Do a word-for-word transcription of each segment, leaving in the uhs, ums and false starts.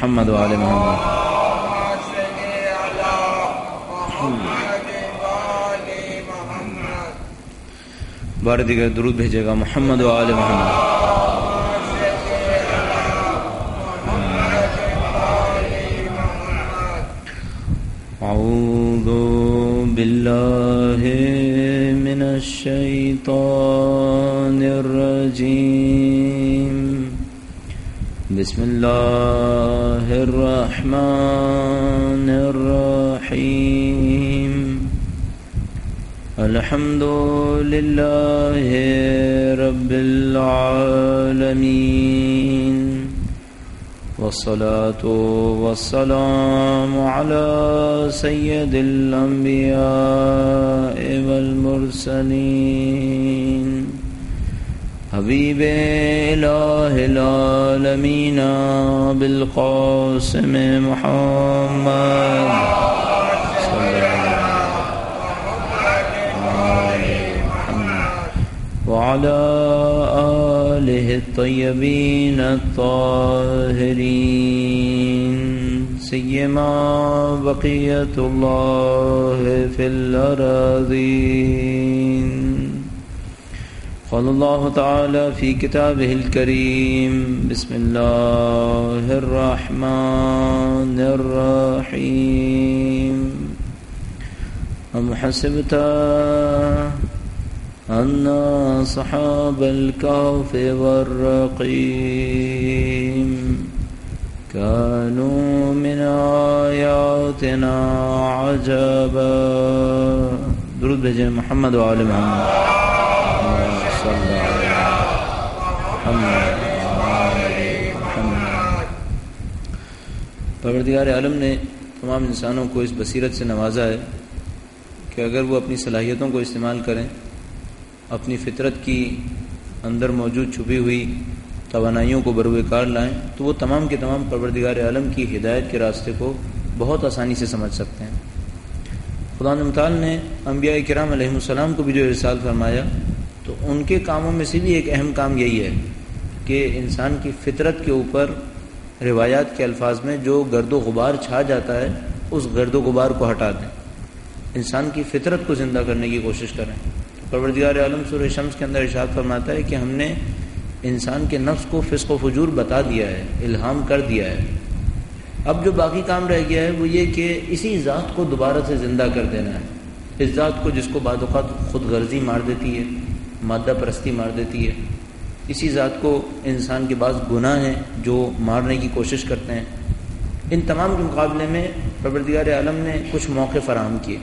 محمد وآل محمد. بار دیگر درود بھیجے گا محمد وآل محمد. اعوذ باللہ من الشیطان الرجیم. بسم اللہ الرحمن الرحیم. الحمد للہ رب العالمین والصلاة والسلام على سید الانبیاء والمرسلین حبیب الہ العالمین بالقاسم محمد وعلى آلہ الطیبین الطاہرین سیما بقیت اللہ فی الارضین. قال اللہ تعالی فی کتابہ الکریم بسم اللہ الرحمن الرحیم. ام حسبت ان اصحاب الكهف والرقیم كانوا من آیاتنا عجبا. درود بھیجیں محمد وآل محمد. پروردگار عالم نے تمام انسانوں کو اس بصیرت سے نوازا ہے کہ اگر وہ اپنی صلاحیتوں کو استعمال کریں، اپنی فطرت کی اندر موجود چھپی ہوئی توانائیوں کو بروئے کار لائیں تو وہ تمام کے تمام پروردگار عالم کی ہدایت کے راستے کو بہت آسانی سے سمجھ سکتے ہیں. خدا متعال نے انبیاء کرام علیہم السلام کو بھی جو ارسال فرمایا تو ان کے کاموں میں سے بھی ایک اہم کام یہی ہے کہ انسان کی فطرت کے اوپر روایات کے الفاظ میں جو گرد و غبار چھا جاتا ہے اس گرد و غبار کو ہٹا دیں، انسان کی فطرت کو زندہ کرنے کی کوشش کریں. پروردگار عالم سورہ شمس کے اندر ارشاد فرماتا ہے کہ ہم نے انسان کے نفس کو فسق و فجور بتا دیا ہے، الہام کر دیا ہے. اب جو باقی کام رہ گیا ہے وہ یہ کہ اسی ذات کو دوبارہ سے زندہ کر دینا ہے، اس ذات کو جس کو بعض اوقات خود غرضی مار دیتی ہے، مادہ پرستی مار دیتی ہے. اسی ذات کو انسان کے بعض گناہ ہیں جو مارنے کی کوشش کرتے ہیں. ان تمام کے مقابلے میں پروردگار عالم نے کچھ موقع فراہم کیے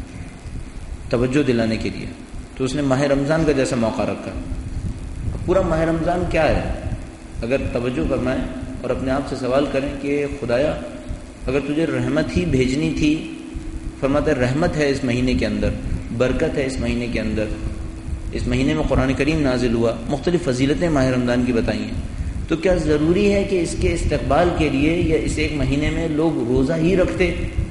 توجہ دلانے کے لیے. تو اس نے ماہ رمضان کا جیسا موقع رکھا. پورا ماہ رمضان کیا ہے؟ اگر توجہ فرمائیں اور اپنے آپ سے سوال کریں کہ خدایا اگر تجھے رحمت ہی بھیجنی تھی، فرماتا ہے رحمت ہے اس مہینے کے اندر، برکت ہے اس مہینے کے اندر. اس مہینے میں قرآن کریم نازل ہوا، مختلف فضیلتیں ماہ رمضان کی بتائی ہیں. تو کیا ضروری ہے کہ اس کے استقبال کے لیے یا اس ایک مہینے میں لوگ روزہ ہی رکھتے؟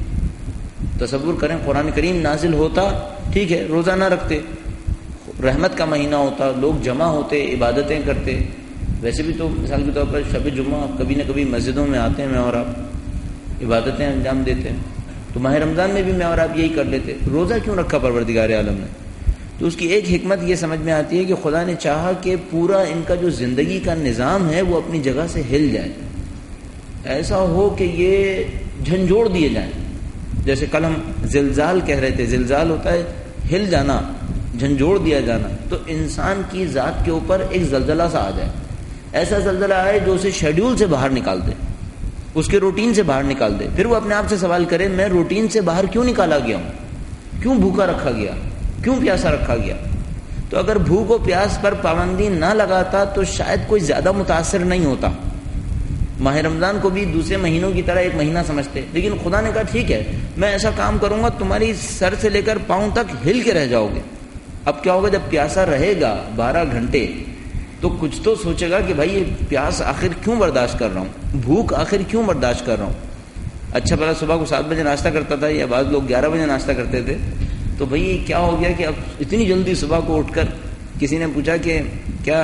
تصور کریں قرآن کریم نازل ہوتا، ٹھیک ہے روزہ نہ رکھتے، رحمت کا مہینہ ہوتا، لوگ جمع ہوتے، عبادتیں کرتے. ویسے بھی تو مثال کے طور پر شب جمعہ کبھی نہ کبھی مسجدوں میں آتے ہیں، میں اور آپ عبادتیں انجام دیتے ہیں. تو ماہ رمضان میں بھی میں اور آپ یہی کر لیتے. روزہ کیوں رکھا پروردگار عالم نے؟ تو اس کی ایک حکمت یہ سمجھ میں آتی ہے کہ خدا نے چاہا کہ پورا ان کا جو زندگی کا نظام ہے وہ اپنی جگہ سے ہل جائے، ایسا ہو کہ یہ جھنجھوڑ دیے جائیں. جیسے کل ہم زلزال کہہ رہے تھے، زلزال ہوتا ہے ہل جانا، جھنجھوڑ دیا جانا. تو انسان کی ذات کے اوپر ایک زلزلہ سا آ جائے، ایسا زلزلہ آئے جو اسے شیڈیول سے باہر نکال دے، اس کے روٹین سے باہر نکال دے. پھر وہ اپنے آپ سے سوال کرے میں روٹین سے باہر کیوں نکالا گیا ہوں، کیوں بھوکا رکھا گیا، کیوں پیاسا رکھا گیا. تو اگر بھوک و پیاس پر پابندی نہ لگاتا تو شاید کوئی زیادہ متاثر نہیں ہوتا. ماہ رمضان کو بھی دوسرے مہینوں کی طرح ایک مہینہ سمجھتے، لیکن خدا نے کہا ٹھیک ہے میں ایسا کام کروں گا تمہاری سر سے لے کر پاؤں تک ہل کے رہ جاؤ گے. اب کیا ہوگا جب پیاسا رہے گا بارہ گھنٹے تو کچھ تو سوچے گا کہ بھائی یہ پیاس آخر کیوں برداشت کر رہا ہوں، بھوک آخر کیوں برداشت کر رہا ہوں. اچھا بھلا صبح کو سات بجے ناشتہ کرتا تھا یا بعض لوگ گیارہ بجے ناشتہ کرتے تھے، تو بھائی کیا ہو گیا کہ اب اتنی جلدی صبح کو اٹھ کر کسی نے پوچھا کہ کیا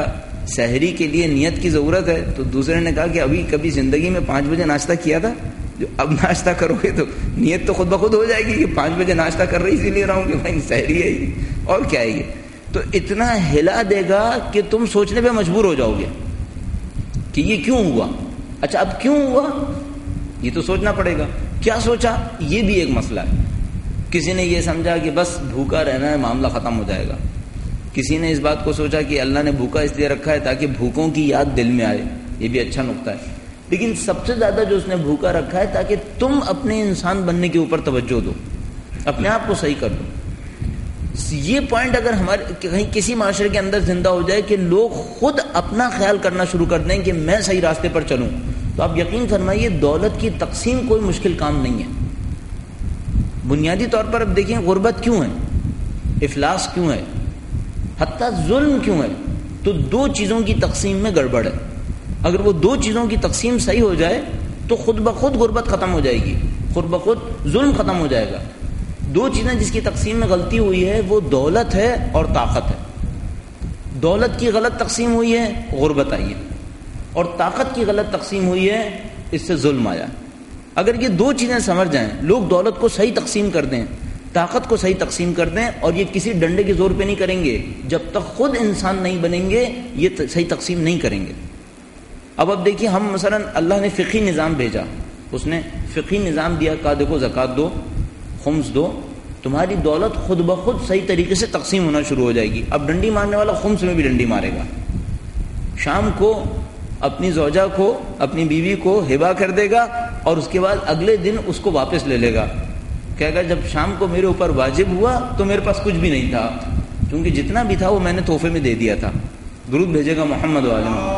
سحری کے لیے نیت کی ضرورت ہے. تو دوسرے نے کہا کہ ابھی کبھی زندگی میں پانچ بجے ناشتہ کیا تھا؟ جو اب ناشتہ کرو گے تو نیت تو خود بخود ہو جائے گی کہ پانچ بجے ناشتہ کر رہی اسی لیے رہا ہوں کہ بھائی سحری ہے یہ اور کیا ہے یہ. تو اتنا ہلا دے گا کہ تم سوچنے پہ مجبور ہو جاؤ گے کہ یہ کیوں ہوا. اچھا اب کیوں ہوا یہ تو سوچنا پڑے گا. کیا سوچا یہ بھی ایک مسئلہ ہے. کسی نے یہ سمجھا کہ بس بھوکا رہنا ہے معاملہ ختم ہو جائے گا. کسی نے اس بات کو سوچا کہ اللہ نے بھوکا اس لیے رکھا ہے تاکہ بھوکوں کی یاد دل میں آئے. یہ بھی اچھا نقطہ ہے. لیکن سب سے زیادہ جو اس نے بھوکا رکھا ہے تاکہ تم اپنے انسان بننے کے اوپر توجہ دو, اپنے آپ کو صحیح کر دو. یہ پوائنٹ اگر ہمارے کہیں کسی معاشرے کے اندر زندہ ہو جائے کہ لوگ خود اپنا خیال کرنا شروع کر دیں کہ میں صحیح راستے پر چلوں, تو آپ یقین فرمائیے دولت کی تقسیم کوئی مشکل کام نہیں ہے. بنیادی طور پر اب دیکھیں غربت کیوں ہے, افلاس کیوں ہے, حتیٰ ظلم کیوں ہے؟ تو دو چیزوں کی تقسیم میں گڑبڑ ہے. اگر وہ دو چیزوں کی تقسیم صحیح ہو جائے تو خود بخود غربت ختم ہو جائے گی, خود بخود ظلم ختم ہو جائے گا. دو چیزیں جس کی تقسیم میں غلطی ہوئی ہے وہ دولت ہے اور طاقت ہے. دولت کی غلط تقسیم ہوئی ہے, غربت آئی ہے, اور طاقت کی غلط تقسیم ہوئی ہے, اس سے ظلم آیا. اگر یہ دو چیزیں سمجھ جائیں, لوگ دولت کو صحیح تقسیم کر دیں, طاقت کو صحیح تقسیم کر دیں, اور یہ کسی ڈنڈے کے زور پہ نہیں کریں گے, جب تک خود انسان نہیں بنیں گے یہ صحیح تقسیم نہیں کریں گے. اب اب دیکھیے ہم مثلا اللہ نے فقہی نظام بھیجا, اس نے فقہی نظام دیا, کہا دیکھو زکوٰۃ دو, خمس دو, تمہاری دولت خود بخود صحیح طریقے سے تقسیم ہونا شروع ہو جائے گی. اب ڈنڈی مارنے والا خمس میں بھی ڈنڈی مارے گا, شام کو اپنی زوجہ کو اپنی بیوی کو ہبا کر دے گا, اور اس کے بعد اگلے دن اس کو واپس لے لے گا, کہے گا جب شام کو میرے اوپر واجب ہوا تو میرے پاس کچھ بھی نہیں تھا, کیونکہ جتنا بھی تھا وہ میں نے تحفے میں دے دیا تھا. درود بھیجے گا محمد والے.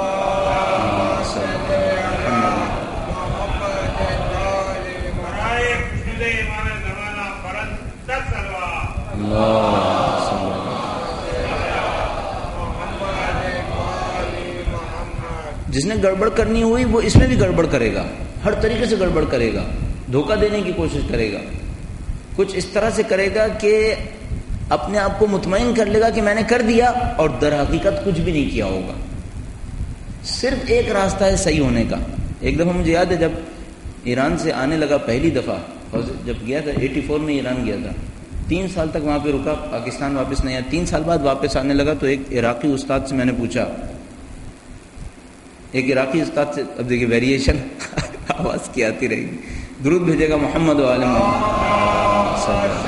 جس نے گڑبڑ کرنی ہوئی وہ اس میں بھی گڑبڑ کرے گا, ہر طریقے سے گڑبڑ کرے گا, دھوکہ دینے کی کوشش کرے گا, کچھ اس طرح سے کرے گا کہ اپنے آپ کو مطمئن کر لے گا کہ میں نے کر دیا, اور در حقیقت کچھ بھی نہیں کیا ہوگا. صرف ایک راستہ ہے صحیح ہونے کا. ایک دفعہ مجھے یاد ہے جب ایران سے آنے لگا پہلی دفعہ, اور جب گیا تھا ایٹی فور میں ایران گیا تھا, تین سال تک وہاں پہ رکا, پاکستان واپس نہیں آیا. تین سال بعد واپس آنے لگا تو ایک عراقی استاد سے میں نے پوچھا, ایک عراقی استاد سے, اب دیکھیے ویریشن آواز کی آتی رہے گی, درود بھیجے گا محمد و آل محمد.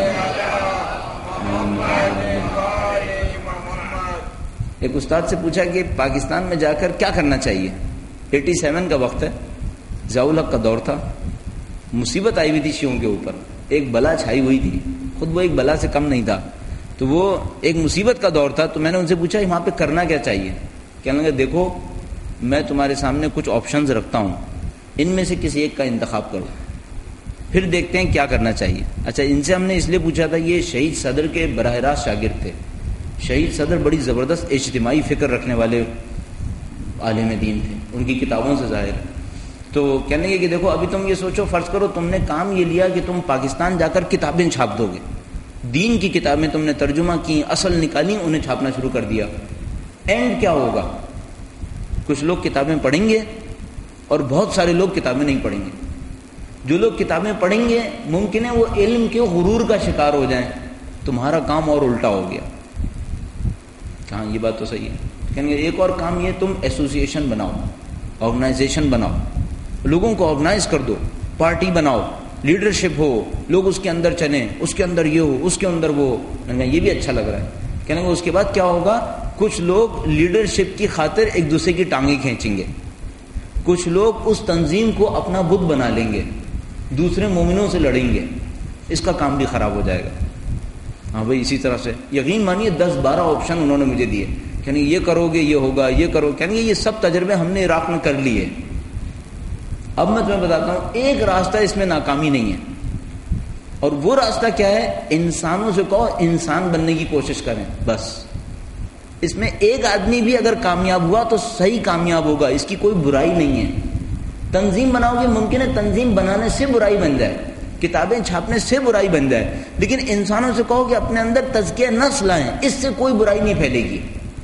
ایک استاد سے پوچھا کہ پاکستان میں جا کر کیا کرنا چاہیے. ایٹی سیون کا وقت ہے, ضیاء الحق کا دور تھا, مصیبت آئی ہوئی تھی شیعوں کے اوپر, ایک بلا چھائی ہوئی تھی, خود وہ ایک بلا سے کم نہیں تھا, تو وہ ایک مصیبت کا دور تھا. تو میں نے ان سے پوچھا وہاں پہ کرنا کیا چاہیے. کہنے لگا دیکھو میں تمہارے سامنے کچھ آپشنز رکھتا ہوں, ان میں سے کسی ایک کا انتخاب کرو, پھر دیکھتے ہیں کیا کرنا چاہیے. اچھا ان سے ہم نے اس لیے پوچھا تھا, یہ شہید صدر کے براہ راست شاگرد تھے. شہید صدر بڑی زبردست اجتماعی فکر رکھنے والے عالم دین تھے, ان کی کتابوں سے ظاہر ہے. تو کہنے لگے کہ دیکھو ابھی تم یہ سوچو, فرض کرو تم نے کام یہ لیا کہ تم پاکستان جا کر کتابیں چھاپ دو گے, دین کی کتابیں تم نے ترجمہ کی, اصل نکالی, انہیں چھاپنا شروع کر دیا. اینڈ کیا ہوگا؟ کچھ لوگ کتابیں پڑھیں گے اور بہت سارے لوگ کتابیں نہیں پڑھیں گے. جو لوگ کتابیں پڑھیں گے ممکن ہے وہ علم کے غرور کا شکار ہو جائیں, تمہارا کام اور الٹا ہو گیا. ہاں یہ بات تو صحیح ہے. کہیں گے ایک اور کام یہ, تم ایسوسیشن بناؤ, آرگنائزیشن بناؤ, لوگوں کو آرگنائز کر دو, پارٹی بناؤ, لیڈرشپ ہو, لوگ اس کے اندر چلیں, اس کے اندر یہ ہو, اس کے اندر وہ. یہ بھی اچھا لگ رہا ہے. کہنے گے اس کے بعد کیا ہوگا, کچھ لوگ لیڈرشپ کی خاطر ایک دوسرے کی ٹانگیں کھینچیں گے, کچھ لوگ اس تنظیم کو اپنا بت بنا لیں گے, دوسرے مومنوں سے لڑیں گے, اس کا کام بھی خراب ہو جائے گا. ہاں بھائی اسی طرح سے یقین مانیے دس بارہ آپشن انہوں نے مجھے دیے, کہنے یہ کرو گے یہ ہوگا, یہ کرو, کہنے یہ سب تجربے ہم نے عراق میں کر لیے. اب میں تمہیں بتاتا ہوں ایک راستہ اس میں ناکامی نہیں ہے, اور وہ راستہ کیا ہے, انسانوں سے کہو انسان بننے کی کوشش کریں بس. اس میں ایک آدمی بھی اگر کامیاب ہوا تو صحیح کامیاب ہوگا, اس کی کوئی برائی نہیں ہے. تنظیم بناؤ گے, ممکن ہے تنظیم بنانے سے برائی بن جائے, کتابیں چھاپنے سے برائی بن جائے, لیکن انسانوں سے کہو کہ اپنے اندر تزکیہ نفس لائیں, اس سے کوئی برائی نہیں پھیلے گی.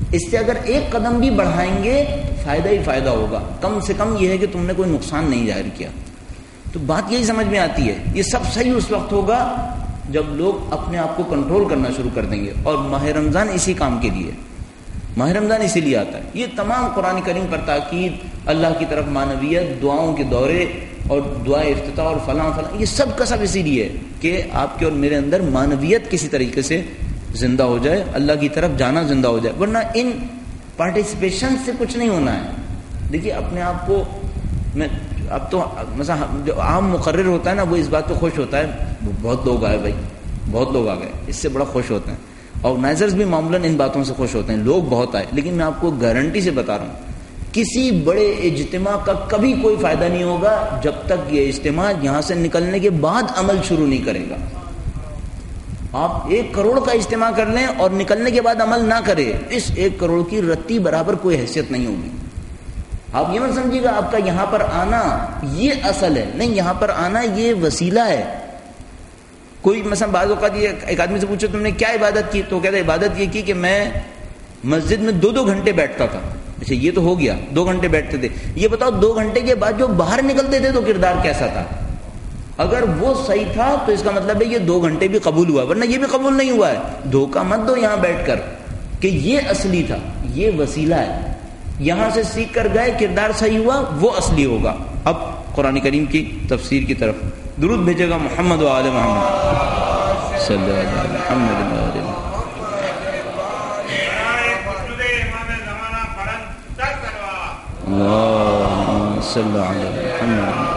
اس سے اگر ایک قدم بھی بڑھائیں گے فائدہ ہی فائدہ ہوگا، کم سے کم یہ ہے کہ تم نے کوئی نقصان نہیں ظاہر کیا. تو بات یہی سمجھ میں آتی ہے. یہ سب صحیح اس وقت ہوگا جب لوگ اپنے آپ کو کنٹرول کرنا شروع کر دیں گے. اور ماہ رمضان اسی کام کے لیے، ماہ رمضان اسی لیے آتا ہے. یہ تمام قرآن کریم پر تاکید، اللہ کی طرف معنویت، دعاؤں کے دورے اور دعا افتتاح اور فلاں فلاں، یہ سب کا سب اسی لیے ہے کہ آپ کے اور میرے اندر معنویت کسی طریقے سے زندہ ہو جائے، اللہ کی طرف جانا زندہ ہو جائے. ورنہ ان پارٹیسپیشن سے کچھ نہیں ہونا ہے. دیکھیے اپنے آپ کو میں اب تو مثلا جو عام مقرر ہوتا ہے نا وہ اس بات پہ خوش ہوتا ہے بہت لوگ آئے بھائی، بہت لوگ آ گئے، اس سے بڑا خوش ہوتے ہیں. آرگنائزرز بھی معمولاً ان باتوں سے خوش ہوتے ہیں، لوگ بہت آئے. لیکن میں آپ کو گارنٹی سے بتا رہا ہوں کسی بڑے اجتماع کا کبھی کوئی فائدہ نہیں ہوگا جب تک یہ اجتماع یہاں سے نکلنے کے بعد عمل شروع نہیں کرے گا. آپ ایک کروڑ کا اجتماع کر لیں اور نکلنے کے بعد عمل نہ کرے، اس ایک کروڑ کی رتی برابر کوئی حیثیت نہیں ہوگی. آپ یہ مت سمجھیے گا آپ کا یہاں پر آنا یہ اصل ہے، نہیں، یہاں پر آنا یہ وسیلہ ہے. کوئی مثلا بعض اوقات یہ ایک آدمی سے پوچھو تم نے کیا عبادت کی، تو کہتا ہے عبادت یہ کی کہ میں مسجد میں دو دو گھنٹے بیٹھتا تھا. اچھا یہ تو ہو گیا، دو گھنٹے بیٹھتے تھے. یہ بتاؤ دو گھنٹے کے بعد جو باہر نکلتے تھے تو کردار کیسا تھا؟ اگر وہ صحیح تھا تو اس کا مطلب ہے یہ دو گھنٹے بھی قبول ہوا، ورنہ یہ بھی قبول نہیں ہوا ہے. دھوکہ مت دو یہاں بیٹھ کر کہ یہ اصلی تھا، یہ وسیلہ ہے. یہاں سے سیکھ کر گئے، کردار صحیح ہوا، وہ اصلی ہوگا. اب قرآن کریم کی تفسیر کی طرف درود بھیجے گا محمد و آل محمد صلی اللہ علیہ محمد. اللہم صلی علی محمد.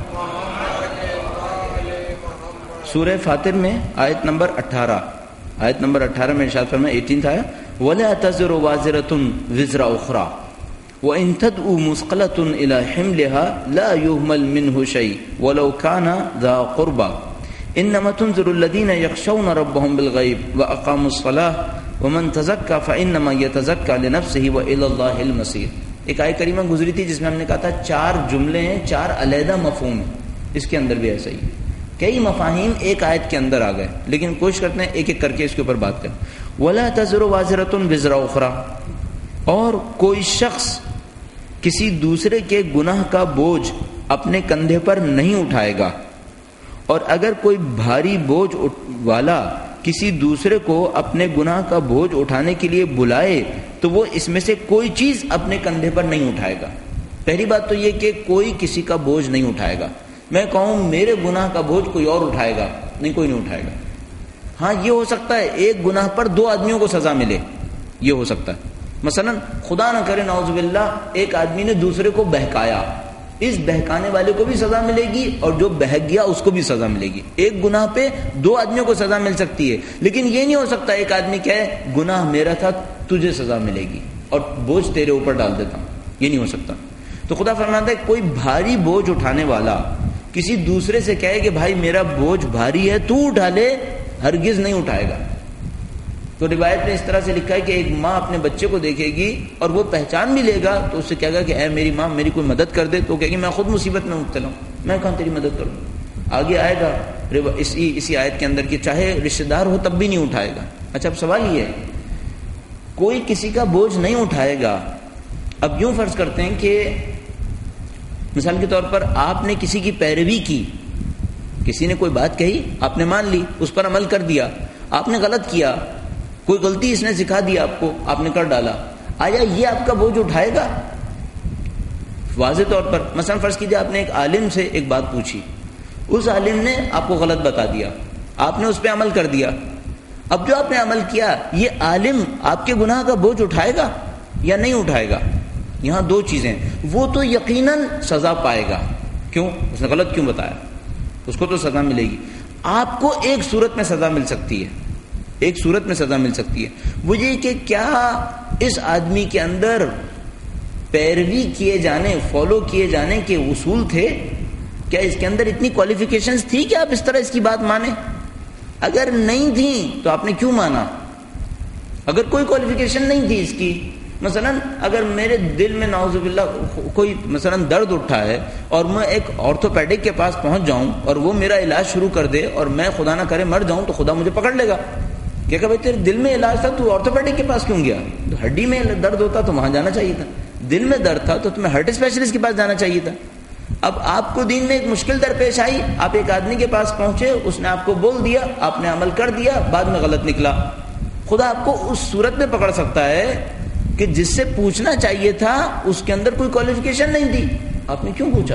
سورہ فاتر میں آیت نمبر اٹھارہ آیت نمبر اٹھارہ میں ارشاد فرمایا، اٹھارہ آیا وَلَا تَزِرُ وَازِرَةٌ وِزْرَ أُخْرَى وَإِن تَدْعُ مُثْقَلَةٌ إِلَى حِمْلِهَا لَا يُهْمَلْ مِنْهُ شَيْءٌ وَلَوْ كَانَ ذَا قُرْبَى إِنَّمَا تُنذِرُ الَّذِينَ يَخْشَوْنَ رَبَّهُم بِالْغَيْبِ وَأَقَامُوا الصَّلَاةَ وَمَن تَزَكَّى فَإِنَّمَا يَتَزَكَّى لِنَفْسِهِ وَإِلَى اللَّهِ الْمَصِيرُ. ایک آیت کریمہ گزری تھی جس میں ہم نے کہا تھا چار جملے ہیں، چار علیحدہ مفہوم ہیں. اس کے اندر بھی ایسا ہی کئی مفاہیم ایک آیت کے اندر آ گئے، لیکن کوشش کرتے ہیں ایک ایک کر کے اس کے اوپر بات کریں. وَلَا تَزِرُ وَازِرَةٌ وِزْرَ أُخْرَى، اور کوئی شخص کسی دوسرے کے گناہ کا بوجھ اپنے کندھے پر نہیں اٹھائے گا. اور اگر کوئی بھاری بوجھ والا کسی دوسرے کو اپنے گناہ کا بوجھ اٹھانے کے لیے بلائے تو وہ اس میں سے کوئی چیز اپنے کندھے پر نہیں اٹھائے گا. پہلی بات تو یہ کہ کوئی کسی کا بوجھ نہیں اٹھائے گا. میں کہوں میرے گناہ کا بوجھ کوئی اور اٹھائے گا، نہیں، کوئی نہیں اٹھائے گا. ہاں یہ ہو سکتا ہے ایک گناہ پر دو آدمیوں کو سزا ملے، یہ ہو سکتا ہے. مثلا خدا نہ کرے نعوذ باللہ ایک آدمی نے دوسرے کو بہکایا، اس بہکانے والے کو بھی سزا ملے گی اور جو بہک گیا اس کو بھی سزا ملے گی. ایک گناہ پہ دو آدمیوں کو سزا مل سکتی ہے، لیکن یہ نہیں ہو سکتا ایک آدمی کہے گناہ میرا تھا تجھے سزا ملے گی اور بوجھ تیرے اوپر ڈال دیتا ہوں. یہ نہیں ہو سکتا. تو خدا فرماتا ہے کوئی بھاری بوجھ اٹھانے والا کسی دوسرے سے کہے کہ بھائی میرا بوجھ بھاری ہے تو اٹھا لے، ہرگز نہیں اٹھائے گا. تو روایت میں اس طرح سے لکھا ہے کہ ایک ماں اپنے بچے کو دیکھے گی اور وہ پہچان بھی لے گا تو اس سے کہے گا کہ اے میری ماں میری کوئی مدد کر دے، تو کہے گی میں خود مصیبت میں مبتلا ہوں، میں کہاں تیری مدد کروں. آگے آئے گا اسی اسی آیت کے اندر کہ چاہے رشتہ دار ہو تب بھی نہیں اٹھائے گا. اچھا اب سوال یہ ہے کوئی کسی کا بوجھ نہیں اٹھائے گا. اب یوں فرض کرتے ہیں کہ مثال کے طور پر آپ نے کسی کی پیروی کی، کسی نے کوئی بات کہی آپ نے مان لی، اس پر عمل کر دیا. آپ نے غلط کیا، کوئی غلطی اس نے سکھا دیا آپ کو، آپ نے کر ڈالا، آیا یہ آپ کا بوجھ اٹھائے گا؟ واضح طور پر مثلا فرض کیجیے آپ نے ایک عالم سے ایک بات پوچھی، اس عالم نے آپ کو غلط بتا دیا، آپ نے اس پہ عمل کر دیا. اب جو آپ نے عمل کیا یہ عالم آپ کے گناہ کا بوجھ اٹھائے گا یا نہیں اٹھائے گا؟ یہاں دو چیزیں، وہ تو یقیناً سزا پائے گا. کیوں؟ اس نے غلط کیوں بتایا، اس کو تو سزا ملے گی. آپ کو ایک صورت میں سزا مل سکتی ہے، ایک صورت میں سزا مل سکتی ہے، وہ یہ کہ کیا اس آدمی کے اندر پیروی کیے جانے، فالو کیے جانے کے اصول تھے؟ کیا اس کے اندر اتنی کوالیفیکیشنز تھی کہ آپ اس طرح اس کی بات مانیں؟ اگر نہیں تھیں تو آپ نے کیوں مانا؟ اگر کوئی کوالیفیکیشن نہیں تھی اس کی، مثلا اگر میرے دل میں نعوذ باللہ کوئی مثلا درد اٹھا ہے اور میں ایک آرتھوپیڈک کے پاس پہنچ جاؤں اور وہ میرا علاج شروع کر دے اور میں خدا نہ کرے مر جاؤں تو خدا مجھے پکڑ لے گا. کیا کہ بھائی تیرے دل میں علاج تھا تو آرتھوپیڈک کے پاس کیوں گیا؟ ہڈی میں درد ہوتا تو وہاں جانا چاہیے تھا، دل میں درد تھا تو تمہیں ہارٹ اسپیشلسٹ کے پاس جانا چاہیے تھا۔ اب آپ کو دین میں ایک مشکل درپیش آئی، آپ ایک آدمی کے پاس پہنچے، اس نے آپ کو بول دیا، آپ نے عمل کر دیا، بعد میں غلط نکلا، خدا آپ کو اس صورت میں پکڑ سکتا ہے کہ جس سے پوچھنا چاہیے تھا اس کے اندر کوئی کوالیفیکیشن نہیں تھی، آپ نے کیوں پوچھا؟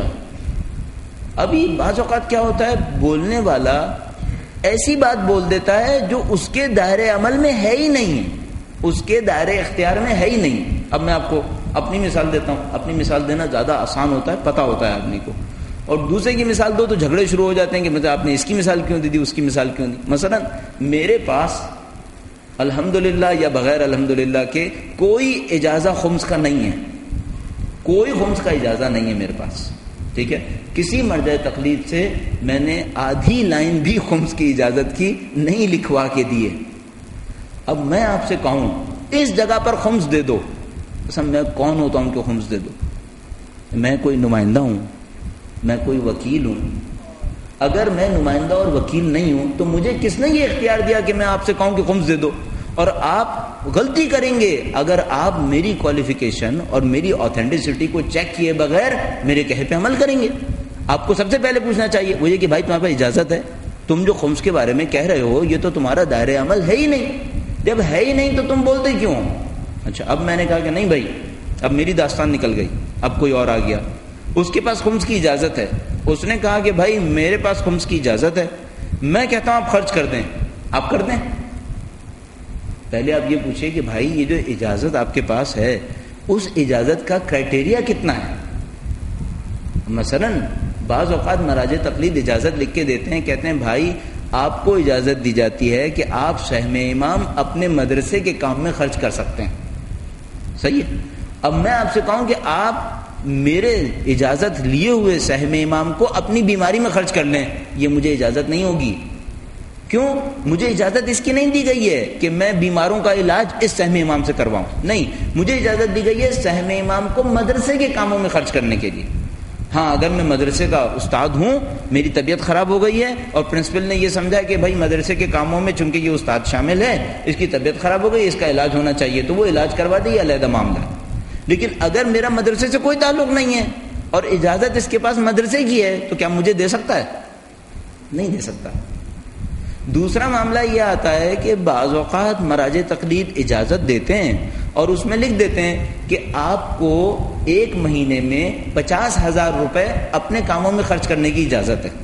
ابھی بعض اوقات کیا ہوتا ہے، بولنے والا ایسی بات بول دیتا ہے جو اس کے دائرے عمل میں ہے ہی نہیں، اس کے دائرے اختیار میں ہے ہی نہیں۔ اب میں آپ کو اپنی مثال دیتا ہوں، اپنی مثال دینا زیادہ آسان ہوتا ہے، پتہ ہوتا ہے آدمی کو، اور دوسرے کی مثال دو تو جھگڑے شروع ہو جاتے ہیں کہ مطلب آپ نے اس کی مثال کیوں دی دی، اس کی مثال کیوں دی۔ مثلا میرے پاس الحمدللہ یا بغیر الحمدللہ کے کوئی اجازہ خمس کا نہیں ہے، کوئی خمس کا اجازہ نہیں ہے میرے پاس، ٹھیک ہے؟ کسی مرجع تقلید سے میں نے آدھی لائن بھی خمس کی اجازت کی نہیں لکھوا کے دیے۔ اب میں آپ سے کہوں اس جگہ پر خمس دے دو، اصل میں کون ہوتا ہوں کہ خمس دے دو؟ میں کوئی نمائندہ ہوں؟ میں کوئی وکیل ہوں؟ اگر میں نمائندہ اور وکیل نہیں ہوں تو مجھے کس نے یہ اختیار دیا کہ میں آپ سے کہوں کہ خمس دے دو؟ اور آپ غلطی کریں گے اگر آپ میری کوالیفیکیشن اور میری آتھینٹسٹی کو چیک کیے بغیر میرے کہے پہ عمل کریں گے۔ آپ کو سب سے پہلے پوچھنا چاہیے وہ یہ کہ بھائی تمہارے پاس اجازت ہے؟ تم جو خمس کے بارے میں کہہ رہے ہو یہ تو تمہارا دائرہ عمل ہے ہی نہیں، جب ہے ہی نہیں تو تم بولتے کیوں؟ اچھا اب میں نے کہا کہ نہیں بھائی، اب میری داستان نکل گئی، اب کوئی اور آ گیا، اس کے پاس خمس کی اجازت ہے، اس نے کہا کہ بھائی میرے پاس خمس کی اجازت ہے، میں کہتا ہوں آپ خرچ کر دیں، آپ کر دیں؟ پہلے آپ یہ پوچھیں کہ بھائی یہ جو اجازت آپ کے پاس ہے اس اجازت کا کرائٹیریا کتنا ہے؟ مثلا بعض اوقات مراجع تقلید اجازت لکھ کے دیتے ہیں، کہتے ہیں بھائی آپ کو اجازت دی جاتی ہے کہ آپ سہم امام اپنے مدرسے کے کام میں خرچ کر سکتے ہیں، صحیح ہے؟ اب میں آپ سے کہوں کہ آپ میرے اجازت لیے ہوئے سہم امام کو اپنی بیماری میں خرچ کر لیں، یہ مجھے اجازت نہیں ہوگی۔ کیوں؟ مجھے اجازت اس کی نہیں دی گئی ہے کہ میں بیماروں کا علاج اس سہم امام سے کرواؤں، نہیں، مجھے اجازت دی گئی ہے سہم امام کو مدرسے کے کاموں میں خرچ کرنے کے لیے۔ ہاں اگر میں مدرسے کا استاد ہوں، میری طبیعت خراب ہو گئی ہے اور پرنسپل نے یہ سمجھا کہ بھائی مدرسے کے کاموں میں چونکہ یہ استاد شامل ہے، اس کی طبیعت خراب ہو گئی، اس کا علاج ہونا چاہیے، تو وہ علاج کروا دے، یہ علیحدہ معاملہ ہے۔ لیکن اگر میرا مدرسے سے کوئی تعلق نہیں ہے اور اجازت اس کے پاس مدرسے کی ہے تو کیا مجھے دے سکتا ہے؟ نہیں دے سکتا۔ دوسرا معاملہ یہ آتا ہے کہ بعض اوقات مراجع تقلید اجازت دیتے ہیں اور اس میں لکھ دیتے ہیں کہ آپ کو ایک مہینے میں پچاس ہزار روپے اپنے کاموں میں خرچ کرنے کی اجازت ہے۔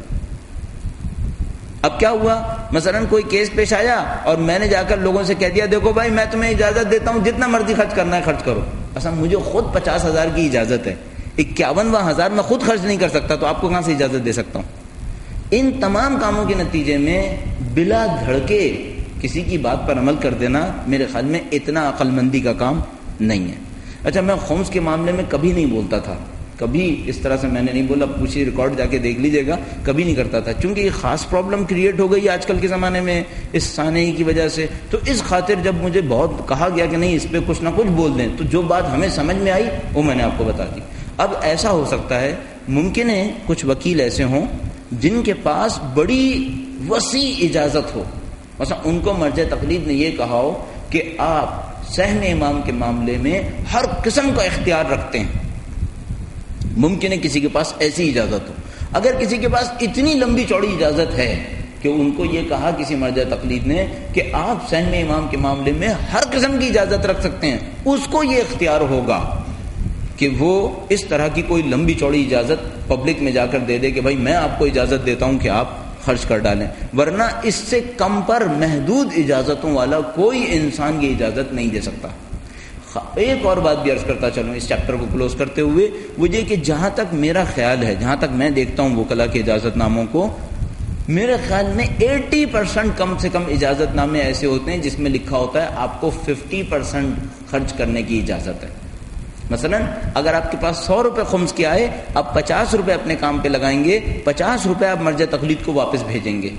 اب کیا ہوا، مثلا کوئی کیس پیش آیا اور میں نے جا کر لوگوں سے کہہ دیا دیکھو بھائی میں تمہیں اجازت دیتا ہوں جتنا مرضی خرچ کرنا ہے خرچ کرو، اصل مجھے خود پچاس ہزار کی اجازت ہے، اکیاونواں ہزار میں خود خرچ نہیں کر سکتا، تو آپ کو کہاں سے اجازت دے سکتا ہوں؟ ان تمام کاموں کے نتیجے میں بلا دھڑکے کسی کی بات پر عمل کر دینا میرے خیال میں اتنا عقل مندی کا کام نہیں ہے۔ اچھا میں خمس کے معاملے میں کبھی نہیں بولتا تھا، کبھی اس طرح سے میں نے نہیں بولا، پوچھیے ریکارڈ جا کے دیکھ لیجیے گا، کبھی نہیں کرتا تھا، چونکہ یہ خاص پرابلم کریٹ ہو گئی آج کل کے زمانے میں اس سانحے کی وجہ سے، تو اس خاطر جب مجھے بہت کہا گیا کہ نہیں اس پہ کچھ نہ کچھ بول دیں، تو جو بات ہمیں سمجھ میں آئی وہ میں نے آپ کو بتا دی۔ اب ایسا ہو سکتا ہے، ممکن ہے کچھ وکیل ایسے ہوں جن کے پاس بڑی وسیع اجازت ہو، مثلا ان کو مرجع تقلید نے یہ کہا ہو کہ آپ سہم امام کے معاملے میں ہر قسم کا اختیار رکھتے ہیں، ممکن ہے کسی کے پاس ایسی اجازت ہو۔ اگر کسی کے پاس اتنی لمبی چوڑی اجازت ہے کہ ان کو یہ کہا کسی مرجع تقلید نے کہ آپ سہم امام کے معاملے میں ہر قسم کی اجازت رکھ سکتے ہیں، اس کو یہ اختیار ہوگا کہ وہ اس طرح کی کوئی لمبی چوڑی اجازت پبلک میں جا کر دے دے کہ بھائی میں آپ کو اجازت دیتا ہوں کہ آپ خرچ کر ڈالیں، ورنہ اس سے کم پر محدود اجازتوں والا کوئی انسان یہ اجازت نہیں دے سکتا۔ ایک اور بات بھی عرض کرتا چلوں اس چیپٹر کو کلوز کرتے ہوئے، وہ یہ کہ جہاں تک میرا خیال ہے، جہاں تک میں دیکھتا ہوں وکلا کے اجازت ناموں کو، میرے خیال میں ایٹی پرسینٹ کم سے کم اجازت نامے ایسے ہوتے ہیں جس میں لکھا ہوتا ہے آپ کو ففٹی پرسینٹ خرچ کرنے کی اجازت ہے۔ مثلا اگر آپ کے پاس سو روپے خمس کے آئے، آپ پچاس روپے اپنے کام پہ لگائیں گے، پچاس روپے آپ مرجع تقلید کو واپس بھیجیں گے۔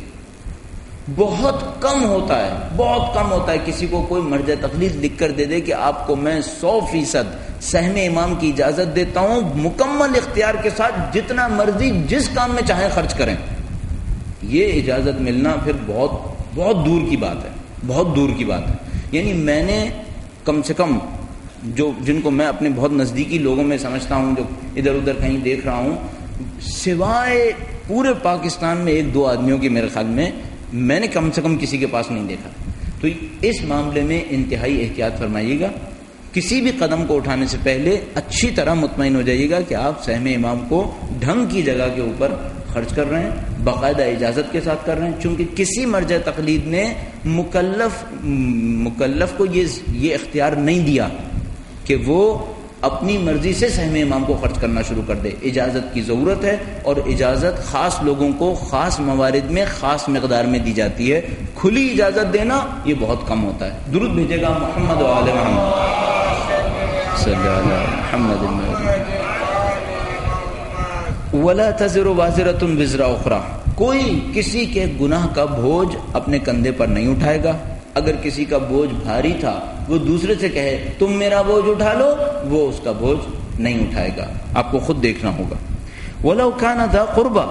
بہت کم ہوتا ہے، بہت کم ہوتا ہے کسی کو کوئی مرجع تقلید لکھ کر دے دے کہ آپ کو میں سو فیصد سہم امام کی اجازت دیتا ہوں، مکمل اختیار کے ساتھ جتنا مرضی جس کام میں چاہیں خرچ کریں۔ یہ اجازت ملنا پھر بہت بہت دور کی بات ہے، بہت دور کی بات ہے. یعنی میں نے کم سے کم جو جن کو میں اپنے بہت نزدیکی لوگوں میں سمجھتا ہوں، جو ادھر ادھر کہیں دیکھ رہا ہوں، سوائے پورے پاکستان میں ایک دو آدمیوں کی میرے خیال میں میں نے کم سے کم کسی کے پاس نہیں دیکھا. تو اس معاملے میں انتہائی احتیاط فرمائیے گا. کسی بھی قدم کو اٹھانے سے پہلے اچھی طرح مطمئن ہو جائیے گا کہ آپ سہم امام کو ڈھنگ کی جگہ کے اوپر خرچ کر رہے ہیں، باقاعدہ اجازت کے ساتھ کر رہے ہیں. چونکہ کسی مرجع تقلید نے مکلف مکلف کو یہ یہ اختیار نہیں دیا کہ وہ اپنی مرضی سے سہم امام کو خرچ کرنا شروع کر دے. اجازت کی ضرورت ہے، اور اجازت خاص لوگوں کو خاص موارد میں خاص مقدار میں دی جاتی ہے. کھلی اجازت دینا یہ بہت کم ہوتا ہے. درود بھیجے گا محمد و آل محمد صلی اللہ علیہ محمد. ولا تزر وازرۃ وزر اخرى، کوئی کسی کے گناہ کا بوجھ اپنے کندھے پر نہیں اٹھائے گا. اگر کسی کا بوجھ بھاری تھا وہ دوسرے سے کہے تم میرا بوجھ اٹھا لو، وہ اس کا بوجھ نہیں اٹھائے گا. آپ کو خود دیکھنا ہوگا. وَلَوْ كَانَ ذَا قُرْبَى،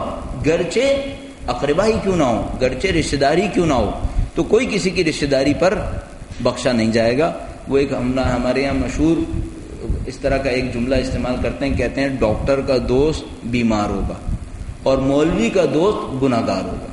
گرچہ اقربا ہی کیوں نہ ہو، گرچہ رشتہ داری کیوں نہ ہو، تو کوئی کسی کی رشتہ داری پر بخشا نہیں جائے گا. وہ ایک ہمارے یہاں مشہور اس طرح کا ایک جملہ استعمال کرتے ہیں، کہتے ہیں ڈاکٹر کا دوست بیمار ہوگا اور مولوی کا دوست گناہ گار ہوگا.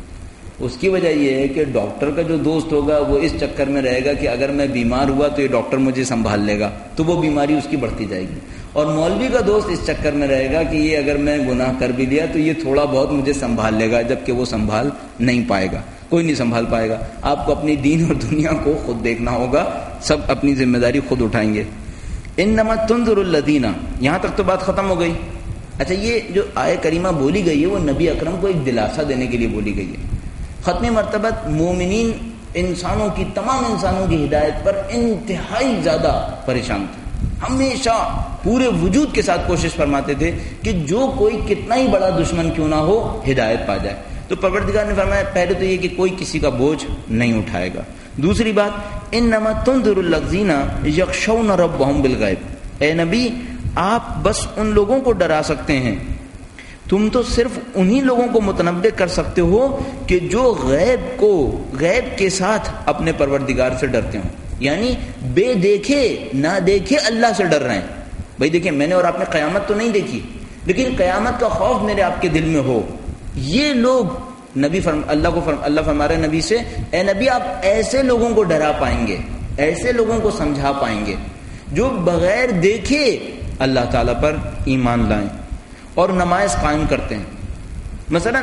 اس کی وجہ یہ ہے کہ ڈاکٹر کا جو دوست ہوگا وہ اس چکر میں رہے گا کہ اگر میں بیمار ہوا تو یہ ڈاکٹر مجھے سنبھال لے گا، تو وہ بیماری اس کی بڑھتی جائے گی. اور مولوی کا دوست اس چکر میں رہے گا کہ یہ اگر میں گناہ کر بھی لیا تو یہ تھوڑا بہت مجھے سنبھال لے گا، جبکہ وہ سنبھال نہیں پائے گا، کوئی نہیں سنبھال پائے گا. آپ کو اپنی دین اور دنیا کو خود دیکھنا ہوگا، سب اپنی ذمہ داری خود اٹھائیں گے. انما تنذر الذین، یہاں تک تو بات ختم ہو گئی. اچھا، یہ جو آیہ کریمہ بولی گئی ہے وہ نبی اکرم کو ایک دلاسا دینے کے لیے بولی گئی ہے. ختم مرتبت مومنین انسانوں کی تمام انسانوں کی ہدایت پر انتہائی زیادہ پریشان تھے. ہمیشہ پورے وجود کے ساتھ کوشش فرماتے تھے کہ جو کوئی کتنا ہی بڑا دشمن کیوں نہ ہو ہدایت پا جائے. تو پروردگار نے فرمایا پہلے تو یہ کہ کوئی کسی کا بوجھ نہیں اٹھائے گا. دوسری بات، انما تنذر الذین یخشون ربهم بالغیب، اے نبی آپ بس ان لوگوں کو ڈرا سکتے ہیں، تم تو صرف انہی لوگوں کو متنبع کر سکتے ہو کہ جو غیب کو غیب کے ساتھ اپنے پروردگار سے ڈرتے ہوں. یعنی بے دیکھے نہ دیکھے اللہ سے ڈر رہے ہیں. بھائی دیکھیں، میں نے اور آپ نے قیامت تو نہیں دیکھی، لیکن قیامت کا خوف میرے آپ کے دل میں ہو. یہ لوگ نبی فرم اللہ کو فرم اللہ فرما رہے نبی سے، اے نبی آپ ایسے لوگوں کو ڈرا پائیں گے، ایسے لوگوں کو سمجھا پائیں گے جو بغیر دیکھے اللہ تعالیٰ پر ایمان لائیں اور نماز قائم کرتے ہیں. مثلا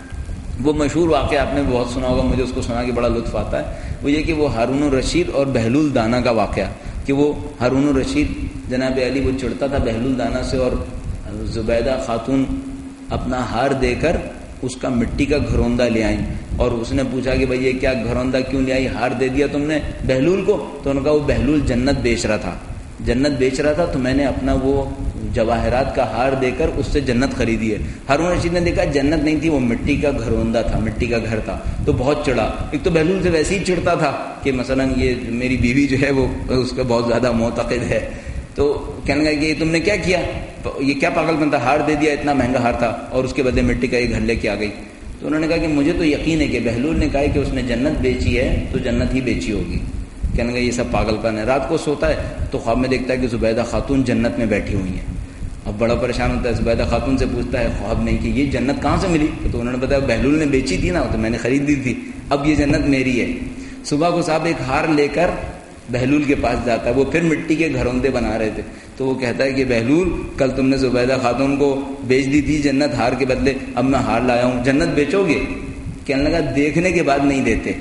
وہ مشہور واقعہ آپ نے بہت سنا ہوگا، مجھے اس کو سنا کے بڑا لطف آتا ہے. وہ یہ کہ وہ ہارون الرشید اور بہلول دانا کا واقعہ، کہ وہ ہارون الرشید جناب علی وہ چڑھتا تھا بہلول دانا سے، اور زبیدہ خاتون اپنا ہار دے کر اس کا مٹی کا گھروندہ لے آئیں. اور اس نے پوچھا کہ بھائی یہ کیا گھروندہ کیوں لے آئی، ہار دے دیا تم نے بہلول کو؟ تو انہوں نے کہا وہ بہلول جنت بیچ رہا تھا جنت بیچ رہا تھا تو میں نے اپنا وہ جواہرات کا ہار دے کر اس سے جنت خریدی ہے. ہارون رشید نے دیکھا جنت نہیں تھی، وہ مٹی کا گھروندہ تھا، مٹی کا گھر تھا. تو بہت چڑھا. ایک تو بہلول سے ویسے ہی چڑھتا تھا کہ مثلا یہ میری بیوی جو ہے وہ اس کا بہت زیادہ معتقد ہے، تو کہنے لگا کہ یہ تم نے کیا کیا، یہ کیا پاگل بنتا، ہار دے دیا، اتنا مہنگا ہار تھا اور اس کے بدلے مٹی کا یہ گھر لے کے آ گئی. تو انہوں نے کہا کہ مجھے تو یقین ہے کہ بہلول نے کہا کہ اس نے جنت بیچی ہے تو جنت ہی بیچی ہوگی. کہنے لگا یہ سب پاگل پن ہے. رات کو سوتا ہے تو خواب میں دیکھتا ہے کہ زبیدہ خاتون جنت میں بیٹھی ہوئی ہیں. اب بڑا پریشان ہوتا ہے، زبیدہ خاتون سے پوچھتا ہے خواب نہیں کہ یہ جنت کہاں سے ملی؟ تو انہوں نے بتایا بہلول نے بیچی تھی نا، تو میں نے خرید دی تھی، اب یہ جنت میری ہے. صبح کو صاحب ایک ہار لے کر بہلول کے پاس جاتا ہے، وہ پھر مٹی کے گھروندے بنا رہے تھے. تو وہ کہتا ہے کہ بہلول کل تم نے زبیدہ خاتون کو بیچ دی تھی جنت ہار کے بدلے، اب میں ہار لایا ہوں، جنت بیچو گے؟ کہنے لگا دیکھنے کے بعد نہیں دیتے،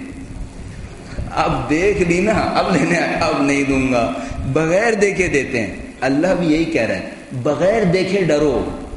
اب دیکھ لی نا اب لینے آئے، اب نہیں دوں گا. بغیر دیکھے دیتے ہیں. اللہ بھی یہی کہہ رہا ہے بغیر دیکھے ڈرو.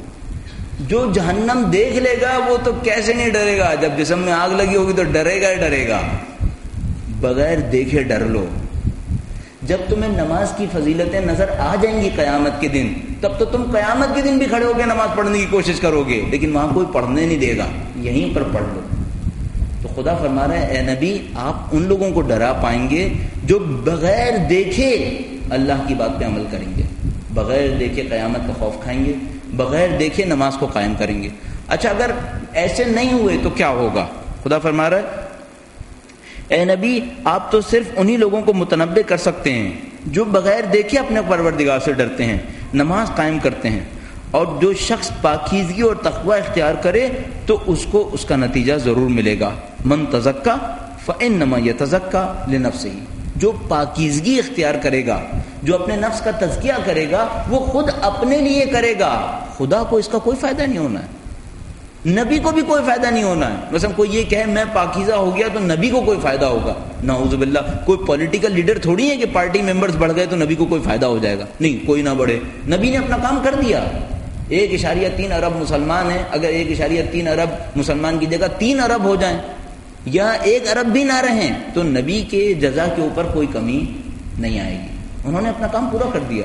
جو جہنم دیکھ لے گا وہ تو کیسے نہیں ڈرے گا، جب جسم میں آگ لگی ہوگی تو ڈرے گا ہی ڈرے گا. بغیر دیکھے ڈر لو. جب تمہیں نماز کی فضیلتیں نظر آ جائیں گی قیامت کے دن، تب تو تم قیامت کے دن بھی کھڑے ہو کے نماز پڑھنے کی کوشش کرو گے، لیکن وہاں کوئی پڑھنے نہیں دے گا، یہیں پر پڑھ لو. تو خدا فرما رہا ہے اے نبی آپ ان لوگوں کو ڈرا پائیں گے جو بغیر دیکھے اللہ کی بات پہ عمل کریں گے، بغیر دیکھے قیامت کا خوف کھائیں گے، بغیر دیکھے نماز کو قائم کریں گے. اچھا اگر ایسے نہیں ہوئے تو کیا ہوگا؟ خدا فرما رہا ہے اے نبی آپ تو صرف انہی لوگوں کو متنبع کر سکتے ہیں جو بغیر دیکھے اپنے پروردگار سے ڈرتے ہیں، نماز قائم کرتے ہیں، اور جو شخص پاکیزگی اور تقوی اختیار کرے تو اس کو اس کا نتیجہ ضرور ملے گا۔ من تزکا فإنما یتزکا لنفسہ، جو پاکیزگی اختیار کرے گا، جو اپنے نفس کا تزکیہ کرے گا، وہ خود اپنے لیے کرے گا، خدا کو اس کا کوئی فائدہ نہیں ہونا ہے، نبی کو بھی کوئی فائدہ نہیں ہونا ہے۔ مثلا کوئی یہ کہے میں پاکیزہ ہو گیا تو نبی کو کوئی فائدہ ہوگا، نعوذ باللہ۔ کوئی پولیٹیکل لیڈر تھوڑی ہے کہ پارٹی ممبرز بڑھ گئے تو نبی کو کوئی فائدہ ہو جائے گا، نہیں، کوئی نہ بڑھے، نبی نے اپنا کام کر دیا۔ ایک اشاریہ تین ارب مسلمان ہیں، اگر ایک اشاریہ تین ارب مسلمان کی جگہ تین ارب ہو جائیں یا ایک ارب بھی نہ رہیں تو نبی کے جزا کے اوپر کوئی کمی نہیں آئے گی، انہوں نے اپنا کام پورا کر دیا۔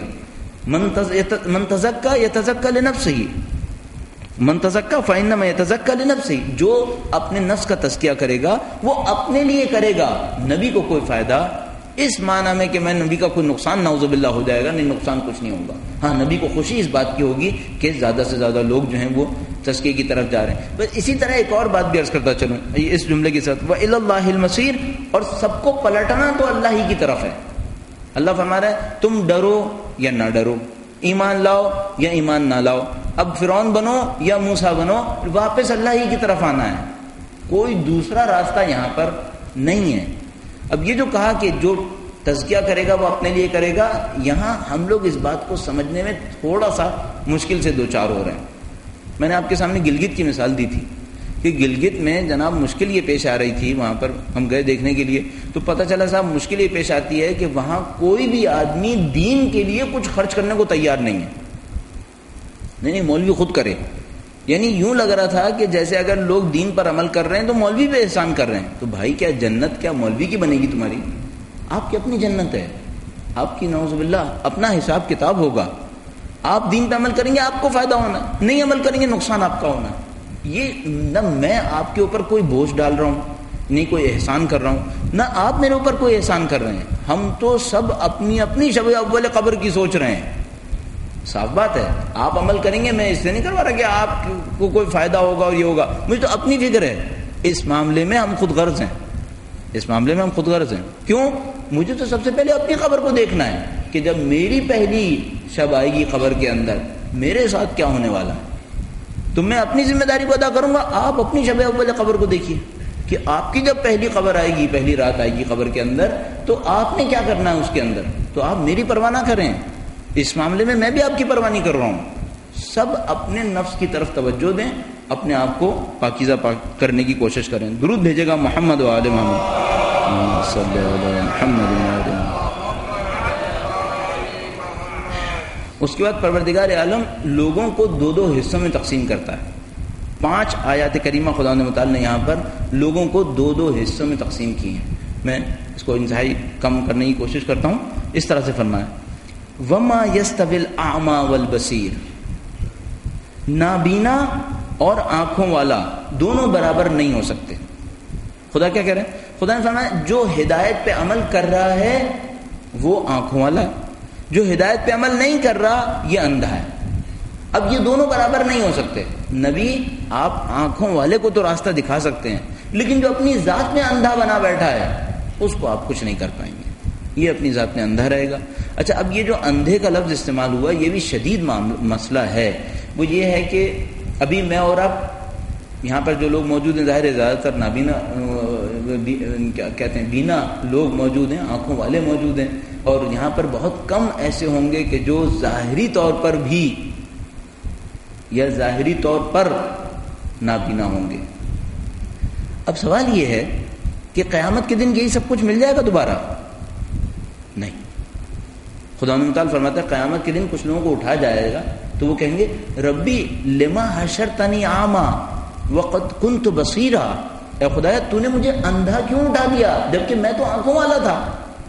من تزکا یتزکا لنفسہ، من تزکا فإنما یتزکا لنفسہ، جو اپنے نفس کا تزکیہ کرے گا وہ اپنے لیے کرے گا، نبی کو کوئی فائدہ اس معنی میں کہ میں نبی کا کوئی نقصان نعوذ باللہ ہو جائے گا، نہیں، نقصان کچھ نہیں ہوگا۔ ہاں نبی کو خوشی اس بات کی ہوگی کہ زیادہ سے زیادہ لوگ جو ہیں وہ تزکیے کی طرف جا رہے ہیں۔ بس اسی طرح ایک اور بات بھی عرض کرتا چلوں اس جملے کے ساتھ، وَإِلَى اللَّهِ الْمَصِيرُ، اور سب کو پلٹنا تو اللہ ہی کی طرف ہے۔ اللہ فرما رہا ہے تم ڈرو یا نہ ڈرو، ایمان لاؤ یا ایمان نہ لاؤ، اب فرعون بنو یا موسیٰ بنو، واپس اللہ ہی کی طرف آنا ہے، کوئی دوسرا راستہ یہاں پر نہیں ہے۔ اب یہ جو کہا کہ جو تزکیہ کرے گا وہ اپنے لیے کرے گا، یہاں ہم لوگ اس بات کو سمجھنے میں تھوڑا سا مشکل سے دوچار ہو رہے ہیں۔ میں نے آپ کے سامنے گلگت کی مثال دی تھی کہ گلگت میں جناب مشکل یہ پیش آ رہی تھی، وہاں پر ہم گئے دیکھنے کے لیے تو پتہ چلا صاحب مشکل یہ پیش آتی ہے کہ وہاں کوئی بھی آدمی دین کے لیے کچھ خرچ کرنے کو تیار نہیں ہے، نہیں نہیں مولوی خود کرے، یعنی یوں لگ رہا تھا کہ جیسے اگر لوگ دین پر عمل کر رہے ہیں تو مولوی پہ احسان کر رہے ہیں۔ تو بھائی کیا جنت کیا مولوی کی بنے گی تمہاری؟ آپ کی اپنی جنت ہے، آپ کی نعوذ باللہ اپنا حساب کتاب ہوگا، آپ دین پہ عمل کریں گے آپ کو فائدہ ہونا، نہیں عمل کریں گے نقصان آپ کا ہونا۔ یہ نہ میں آپ کے اوپر کوئی بوجھ ڈال رہا ہوں، نہیں کوئی احسان کر رہا ہوں، نہ آپ میرے اوپر کوئی احسان کر رہے ہیں، ہم تو سب اپنی اپنی شب اول قبر کی سوچ رہے ہیں۔ صاف بات ہے، آپ عمل کریں گے، میں اس سے نہیں کروا رہا کہ آپ کو کوئی فائدہ ہوگا اور یہ ہوگا، مجھے تو اپنی فکر ہے۔ اس معاملے میں ہم خود غرض ہیں، اس معاملے میں ہم خود غرض ہیں۔ کیوں؟ مجھے تو سب سے پہلے اپنی قبر کو دیکھنا ہے کہ جب میری پہلی شب آئے گی قبر کے اندر میرے ساتھ کیا ہونے والا ہے، تو میں اپنی ذمہ داری کو ادا کروں گا۔ آپ اپنی شب اول قبر کو دیکھیے کہ آپ کی جب پہلی قبر آئے گی، پہلی رات آئے گی قبر کے اندر، تو آپ نے کیا کرنا ہے اس کے اندر، تو آپ میری پرواہ نہ کریں، اس معاملے میں میں بھی آپ کی پرواہ نہیں کر رہا ہوں۔ سب اپنے نفس کی طرف توجہ دیں، اپنے آپ کو پاکیزہ پاک کرنے کی کوشش کریں۔ درود بھیجے گا محمد و آل محمد صلی اللہ علیہ محمد۔ اس کے بعد پروردگار عالم لوگوں کو دو دو حصوں میں تقسیم کرتا ہے۔ پانچ آیات کریمہ خدا نے متعال نے یہاں پر لوگوں کو دو دو حصوں میں تقسیم کی ہیں۔ میں اس کو انتہائی کم کرنے کی کوشش کرتا ہوں۔ اس طرح سے فرمایا وما یستوی الاعمی والبصیر، نابینا اور آنکھوں والا دونوں برابر نہیں ہو سکتے۔ خدا کیا کہہ رہے ہیں؟ خدا نے فرمایا جو ہدایت پہ عمل کر رہا ہے وہ آنکھوں والا ہے، جو ہدایت پہ عمل نہیں کر رہا یہ اندھا ہے۔ اب یہ دونوں برابر نہیں ہو سکتے۔ نبی آپ آنکھوں والے کو تو راستہ دکھا سکتے ہیں، لیکن جو اپنی ذات میں اندھا بنا بیٹھا ہے اس کو آپ کچھ نہیں کر پائیں گے، یہ اپنی ذات میں اندھا رہے گا۔ اچھا، اب یہ جو اندھے کا لفظ استعمال ہوا یہ بھی شدید مسئلہ ہے۔ وہ یہ ہے کہ ابھی میں اور آپ یہاں پر جو لوگ موجود ہیں، ظاہر ہے زیادہ تر نابینا کیا کہتے ہیں بینا لوگ موجود ہیں، آنکھوں والے موجود ہیں، اور یہاں پر بہت کم ایسے ہوں گے کہ جو ظاہری طور پر بھی یا ظاہری طور پر نابینا ہوں گے۔ اب سوال یہ ہے کہ قیامت کے دن یہی سب کچھ مل جائے گا دوبارہ؟ نہیں۔ خدا متعال فرماتا ہے قیامت کے دن کچھ لوگوں کو اٹھا جائے گا تو وہ کہیں گے ربی لما حشرتنی اعما وقد کنت بصیرا، اے خدایا تو نے مجھے اندھا کیوں اٹھا دیا جبکہ میں تو آنکھوں والا تھا۔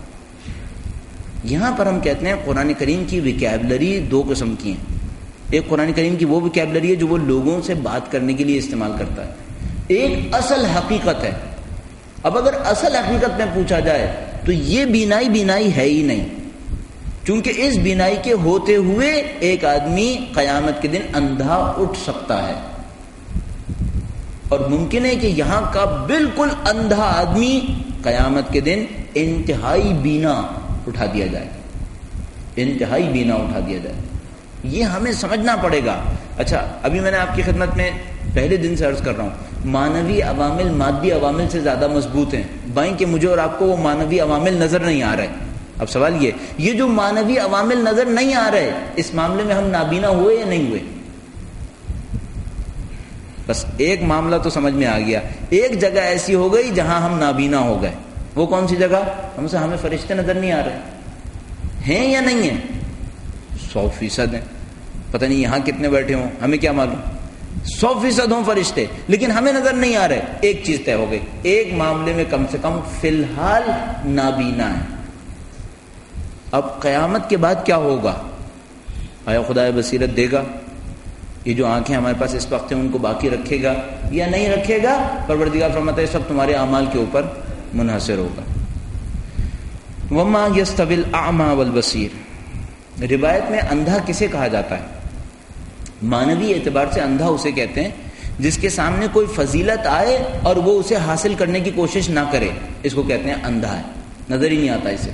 یہاں پر ہم کہتے ہیں قرآن کریم کی ویکیبلری دو قسم کی ہیں۔ ایک قرآن کریم کی وہ ویکیبلری ہے جو وہ لوگوں سے بات کرنے کے لیے استعمال کرتا ہے، ایک اصل حقیقت ہے۔ اب اگر اصل حقیقت میں پوچھا جائے تو یہ بینائی بینائی ہے ہی نہیں، چونکہ اس بینائی کے ہوتے ہوئے ایک آدمی قیامت کے دن اندھا اٹھ سکتا ہے، اور ممکن ہے کہ یہاں کا بالکل اندھا آدمی قیامت کے دن انتہائی بینا اٹھا دیا جائے، انتہائی بینا اٹھا دیا جائے. یہ ہمیں سمجھنا پڑے گا. اچھا ابھی میں نے آپ کی خدمت میں پہلے دن سے عرض کر رہا ہوں، مانوی عوامل مادی عوامل سے زیادہ مضبوط ہیں. بائیں کہ مجھے اور آپ کو وہ مانوی عوامل نظر نہیں آ رہے. اب سوال یہ یہ جو مانوی عوامل نظر نہیں آ رہے، اس معاملے میں ہم نابینا ہوئے یا نہیں ہوئے؟ بس ایک معاملہ تو سمجھ میں آ گیا. ایک جگہ ایسی ہو گئی جہاں ہم نابینا ہو گئے. وہ کون سی جگہ؟ ہم سے ہمیں فرشتے نظر نہیں آ رہے ہیں یا نہیں ہیں؟ سو فیصد ہیں. پتہ نہیں یہاں کتنے بیٹھے ہوں، ہمیں کیا معلوم. سو فیصد ہوں فرشتے، لیکن ہمیں نظر نہیں آ رہے. ایک چیز طے ہو گئی، ایک معاملے میں کم سے کم فی الحال نابینا ہے. اب قیامت کے بعد کیا ہوگا؟ آیا خدا بصیرت دے گا؟ یہ جو آنکھیں ہمارے پاس اس وقت ہیں ان کو باقی رکھے گا یا نہیں رکھے گا؟ پروردگار فرماتا ہے سب تمہارے اعمال کے اوپر منحصر ہوگا. وما یستوی الاعمی والبصیر. روایت میں اندھا کسے کہا جاتا ہے؟ مانوی اعتبار سے اندھا اسے کہتے ہیں جس کے سامنے کوئی فضیلت آئے اور وہ اسے حاصل کرنے کی کوشش نہ کرے، اس کو کہتے ہیں اندھا ہے. نظر ہی نہیں آتا اسے.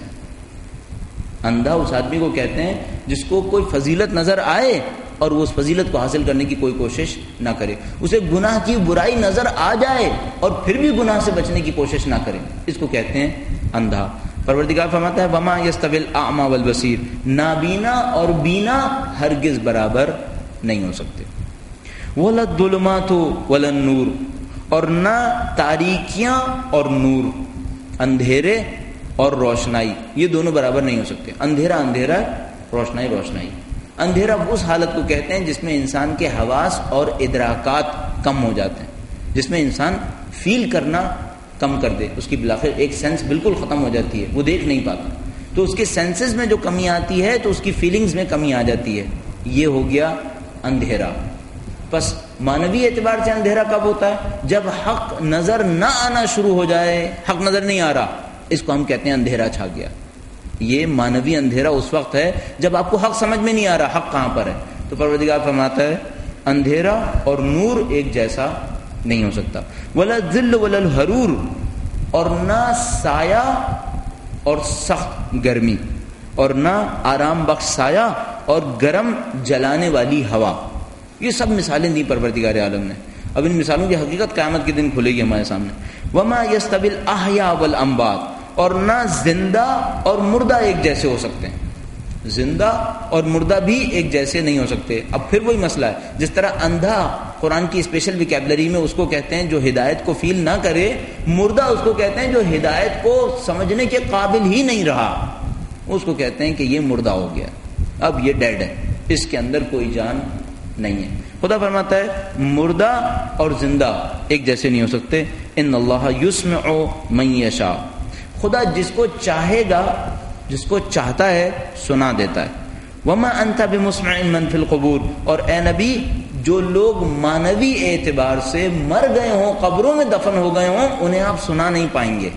اندھا اس آدمی کو کہتے ہیں جس کو کوئی فضیلت نظر آئے اور وہ اس فضیلت کو حاصل کرنے کی کوئی کوشش نہ کرے. اسے گناہ کی برائی نظر آ جائے اور پھر بھی گناہ سے بچنے کی کوشش نہ کرے، اس کو کہتے ہیں اندھا. پروردگار فرماتا ہے وما یستوی الاعمی والبصیر. نابینا اور بینا ہرگز برابر نہیں ہو سکتے. ولا الظلمات ولا النور. اور نہ تاریکیاں اور نور، اندھیرے اور روشنائی، یہ دونوں برابر نہیں ہو سکتے. اندھیرا اندھیرا، روشنائی روشنائی. اندھیرا اس حالت کو کہتے ہیں جس میں انسان کے حواس اور ادراکات کم ہو جاتے ہیں، جس میں انسان فیل کرنا کم کر دے. اس کی بلاخر ایک سینس بالکل ختم ہو جاتی ہے، وہ دیکھ نہیں پاتا. تو اس کے سینسز میں جو کمی آتی ہے تو اس کی فیلنگز میں کمی آ جاتی ہے. یہ ہو گیا اندھیرا. بس مانوی اعتبار سے اندھیرا کب ہوتا ہے؟ جب حق نظر نہ آنا شروع ہو جائے. حق نظر نہیں آ رہا، اس کو ہم کہتے ہیں اندھیرا چھا گیا. یہ مانوی اندھیرا اس وقت ہے جب آپ کو حق سمجھ میں نہیں آ رہا، حق کہاں پر ہے. تو پروردگار فرماتا ہے اندھیرا اور نور ایک جیسا نہیں ہو سکتا. ولا الظل ولا الحرور. اور نہ سایہ اور سخت گرمی، اور نہ آرام بخش سایہ اور گرم جلانے والی ہوا. یہ سب مثالیں دی پروردگار عالم نے. اب ان مثالوں کی حقیقت قیامت کے دن کھلے گی ہمارے سامنے. وما یستوی الاحیاء والاموات. اور نہ زندہ اور مردہ ایک جیسے ہو سکتے ہیں. زندہ اور مردہ بھی ایک جیسے نہیں ہو سکتے. اب پھر وہی مسئلہ ہے، جس طرح اندھا قرآن کی اسپیشل ویکیبلری میں اس کو کہتے ہیں جو ہدایت کو فیل نہ کرے، مردہ اس کو کہتے ہیں جو ہدایت کو سمجھنے کے قابل ہی نہیں رہا، اس کو کہتے ہیں کہ یہ مردہ ہو گیا، اب یہ ڈیڈ ہے، اس کے اندر کوئی جان نہیں ہے. خدا فرماتا ہے مردہ اور زندہ ایک جیسے نہیں ہو سکتے. ان اللہ یسمع من یشاء. خدا جس کو چاہے گا، جس کو چاہتا ہے سنا دیتا ہے. وما انت بمسمع من فی القبور. اور اے نبی جو لوگ مانوی اعتبار سے مر گئے ہوں، قبروں میں دفن ہو گئے ہوں، انہیں آپ سنا نہیں پائیں گے.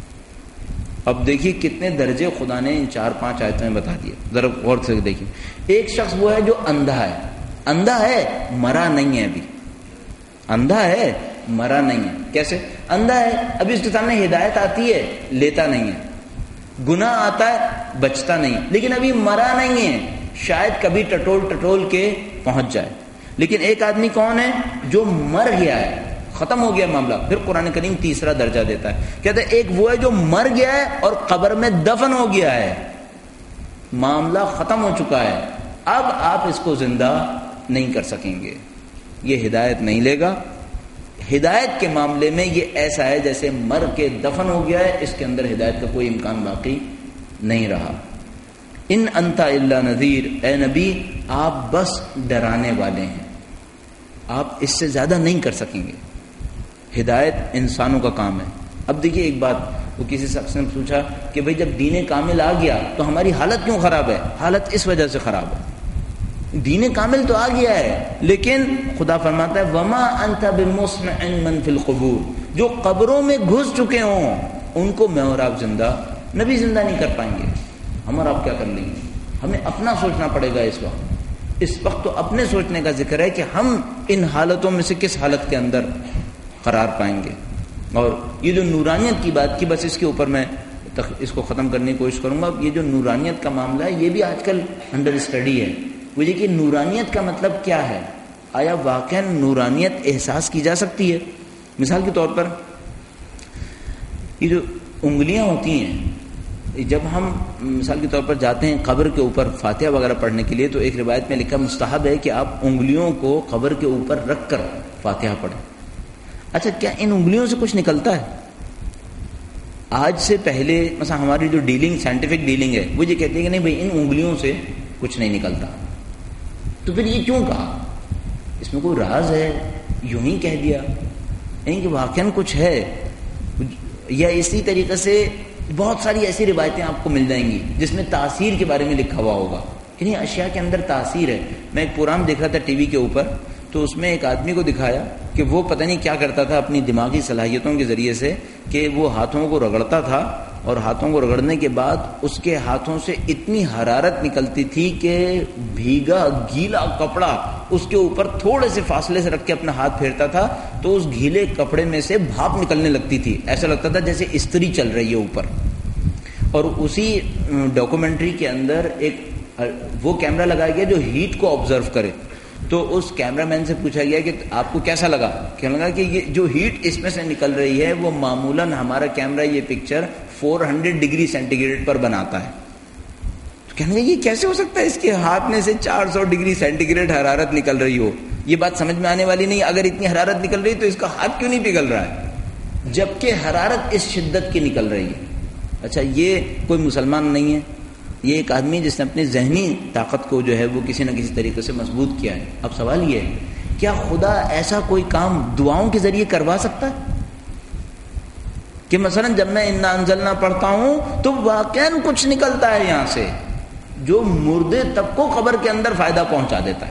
اب دیکھیے کتنے درجے خدا نے ان چار پانچ آیتوں میں بتا دیے. ذرا غور سے دیکھیے. ایک شخص وہ ہے جو اندھا ہے. اندھا ہے، مرا نہیں ہے. ابھی اندھا ہے، مرا نہیں ہے. کیسے اندھا ہے؟ ابھی اس کے سامنے ہدایت آتی ہے، لیتا نہیں ہے. گناہ آتا ہے، بچتا نہیں. لیکن ابھی مرا نہیں ہے، شاید کبھی ٹٹول ٹٹول کے پہنچ جائے. لیکن ایک آدمی کون ہے جو مر گیا ہے، ختم ہو گیا معاملہ. پھر قرآن کریم تیسرا درجہ دیتا ہے، کہتا ہے ایک وہ ہے جو مر گیا ہے اور قبر میں دفن ہو گیا ہے، معاملہ ختم ہو چکا ہے، اب آپ اس کو زندہ نہیں کر سکیں گے. یہ ہدایت نہیں لے گا. ہدایت کے معاملے میں یہ ایسا ہے جیسے مر کے دفن ہو گیا ہے، اس کے اندر ہدایت کا کوئی امکان باقی نہیں رہا. ان انت الا نذیر. اے نبی آپ بس ڈرانے والے ہیں، آپ اس سے زیادہ نہیں کر سکیں گے. ہدایت انسانوں کا کام ہے. اب دیکھیے ایک بات، وہ کسی شخص نے پوچھا کہ بھئی جب دین کامل آ گیا تو ہماری حالت کیوں خراب ہے؟ حالت اس وجہ سے خراب ہے، دین کامل تو آ گیا ہے، لیکن خدا فرماتا ہے وما انت بمسمع من فی القبور. جو قبروں میں گھس چکے ہوں ان کو میں اور آپ زندہ نبی زندہ نہیں کر پائیں گے. ہم اور آپ کیا کر لیں گے؟ ہمیں اپنا سوچنا پڑے گا. اس وقت اس وقت تو اپنے سوچنے کا ذکر ہے کہ ہم ان حالتوں میں سے کس حالت کے اندر قرار پائیں گے. اور یہ جو نورانیت کی بات کی، بس اس کے اوپر میں اس کو ختم کرنے کی کوشش کروں گا. یہ جو نورانیت کا معاملہ ہے یہ بھی آج کل انڈر اسٹڈی ہے. وہ یہ کہ نورانیت کا مطلب کیا ہے، آیا واقعا نورانیت احساس کی جا سکتی ہے؟ مثال کے طور پر یہ جو انگلیاں ہوتی ہیں، جب ہم مثال کے طور پر جاتے ہیں قبر کے اوپر فاتحہ وغیرہ پڑھنے کے لیے، تو ایک روایت میں لکھا مستحب ہے کہ آپ انگلیوں کو قبر کے اوپر رکھ کر فاتحہ پڑھیں. اچھا، کیا ان انگلیوں سے کچھ نکلتا ہے؟ آج سے پہلے مثلا ہماری جو ڈیلنگ سائنٹیفک ڈیلنگ ہے وہ یہ کہتی ہے کہ نہیں بھائی ان انگلیوں سے کچھ نہیں نکلتا. تو پھر یہ کیوں کہا؟ اس میں کوئی راز ہے؟ یوں ہی کہہ دیا؟ نہیں کہ واقعاً کچھ ہے. یا اسی طریقے سے بہت ساری ایسی روایتیں آپ کو مل جائیں گی جس میں تاثیر کے بارے میں لکھا ہوا ہوگا کہ نہیں اشیاء کے اندر تاثیر ہے. میں ایک پروگرام دیکھ رہا تھا ٹی وی کے اوپر، تو اس میں ایک آدمی کو دکھایا کہ وہ پتہ نہیں کیا کرتا تھا اپنی دماغی صلاحیتوں کے ذریعے سے، کہ وہ ہاتھوں کو رگڑتا تھا اور ہاتھوں کو رگڑنے کے بعد اس کے ہاتھوں سے اتنی حرارت نکلتی تھی کہ بھیگا گیلا کپڑا اس کے اوپر تھوڑے سے فاصلے سے رکھ کے اپنا ہاتھ پھیرتا تھا تو اس گیلے کپڑے میں سے بھاپ نکلنے لگتی تھی. ایسا لگتا تھا جیسے استری چل رہی ہے اوپر. اور اسی ڈاکومنٹری کے اندر ایک وہ کیمرہ لگایا گیا جو ہیٹ کو آبزرو کرے. تو اس کیمرہ مین سے پوچھا گیا کہ آپ کو کیسا لگا؟ کہنے لگا کہ یہ جو ہیٹ اس میں سے نکل رہی ہے وہ معمولاً ہمارا کیمرہ یہ picture four hundred degree centigrade پر بناتا ہے. تو کہنے لگا یہ کیسے ہو سکتا ہے اس کے ہاتھ میں سے چار سو ڈگری سینٹی گریڈ حرارت نکل رہی ہو؟ یہ بات سمجھ میں آنے والی نہیں. اگر اتنی حرارت نکل رہی تو اس کا ہاتھ کیوں نہیں پگھل رہا ہے جبکہ حرارت اس شدت کی نکل رہی ہے؟ اچھا، یہ کوئی مسلمان نہیں ہے، یہ ایک آدمی جس نے اپنی ذہنی طاقت کو جو ہے وہ کسی نہ کسی طریقے سے مضبوط کیا ہے. اب سوال یہ ہے کیا خدا ایسا کوئی کام دعاؤں کے ذریعے کروا سکتا ہے کہ مثلا جب میں انا انزلنا پڑھتا ہوں تو واقعاً کچھ نکلتا ہے یہاں سے جو مردے تب کو قبر کے اندر فائدہ پہنچا دیتا ہے؟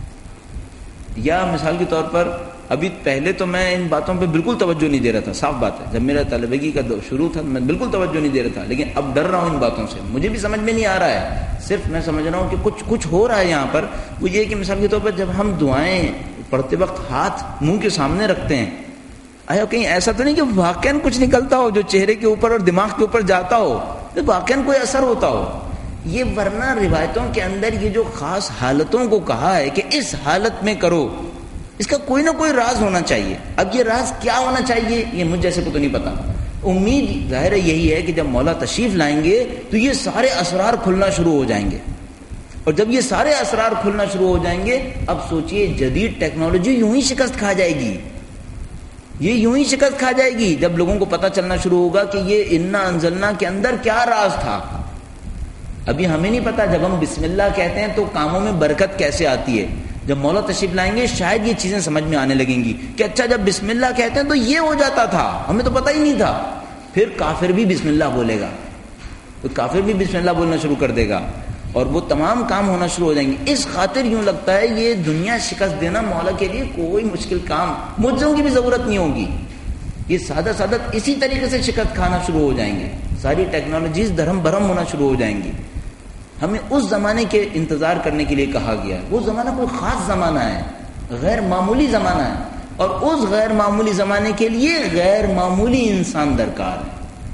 یا مثال کے طور پر ابھی پہلے تو میں ان باتوں پہ بالکل توجہ نہیں دے رہا تھا، صاف بات ہے، جب میرا طالبگی کا شروع تھا میں بالکل توجہ نہیں دے رہا تھا، لیکن اب ڈر رہا ہوں ان باتوں سے. مجھے بھی سمجھ میں نہیں آ رہا ہے، صرف میں سمجھ رہا ہوں کہ کچھ کچھ ہو رہا ہے یہاں پر. وہ یہ کہ مثال کے طور پر جب ہم دعائیں پڑھتے وقت ہاتھ منہ کے سامنے رکھتے ہیں، آیا کہیں ایسا تو نہیں کہ واقعاً کچھ نکلتا ہو جو چہرے کے اوپر اور دماغ کے اوپر جاتا ہو، تو واقعاً کوئی اثر ہوتا ہو؟ یہ ورنہ روایتوں کے اندر یہ جو خاص حالتوں کو کہا ہے کہ اس حالت میں کرو، اس کا کوئی نہ کوئی راز ہونا چاہیے. اب یہ راز کیا ہونا چاہیے یہ مجھ جیسے کو تو نہیں پتا. امید ظاہر ہے یہی ہے کہ جب مولا تشریف لائیں گے تو یہ سارے اسرار کھلنا شروع ہو جائیں گے، اور جب یہ سارے اسرار کھلنا شروع ہو جائیں گے اب سوچئے جدید ٹیکنالوجی یوں ہی شکست کھا جائے گی. یہ یوں ہی شکست کھا جائے گی جب لوگوں کو پتہ چلنا شروع ہوگا کہ یہ انا انزلنا کے اندر کیا راز تھا. ابھی ہمیں نہیں پتا جب ہم بسم اللہ کہتے ہیں تو کاموں میں برکت کیسے آتی ہے. جب مولا تشریف لائیں گے شاید یہ چیزیں سمجھ میں آنے لگیں گی کہ اچھا جب بسم اللہ کہتے ہیں تو یہ ہو جاتا تھا، ہمیں تو پتہ ہی نہیں تھا. پھر کافر بھی بسم اللہ بولے گا تو کافر بھی بسم اللہ بولنا شروع کر دے گا اور وہ تمام کام ہونا شروع ہو جائیں گے. اس خاطر یوں لگتا ہے یہ دنیا شکست دینا مولا کے لیے کوئی مشکل کام، معجزوں کی بھی ضرورت نہیں ہوگی. یہ سادہ سادہ اسی طریقے سے شکست کھانا شروع ہو جائیں گے، ساری ٹیکنالوجیز دھرم بھرم ہونا شروع ہو جائیں گی. ہمیں اس زمانے کے انتظار کرنے کے لیے کہا گیا ہے. وہ زمانہ کوئی خاص زمانہ ہے، غیر معمولی زمانہ ہے، اور اس غیر معمولی زمانے کے لیے غیر معمولی انسان درکار ہے.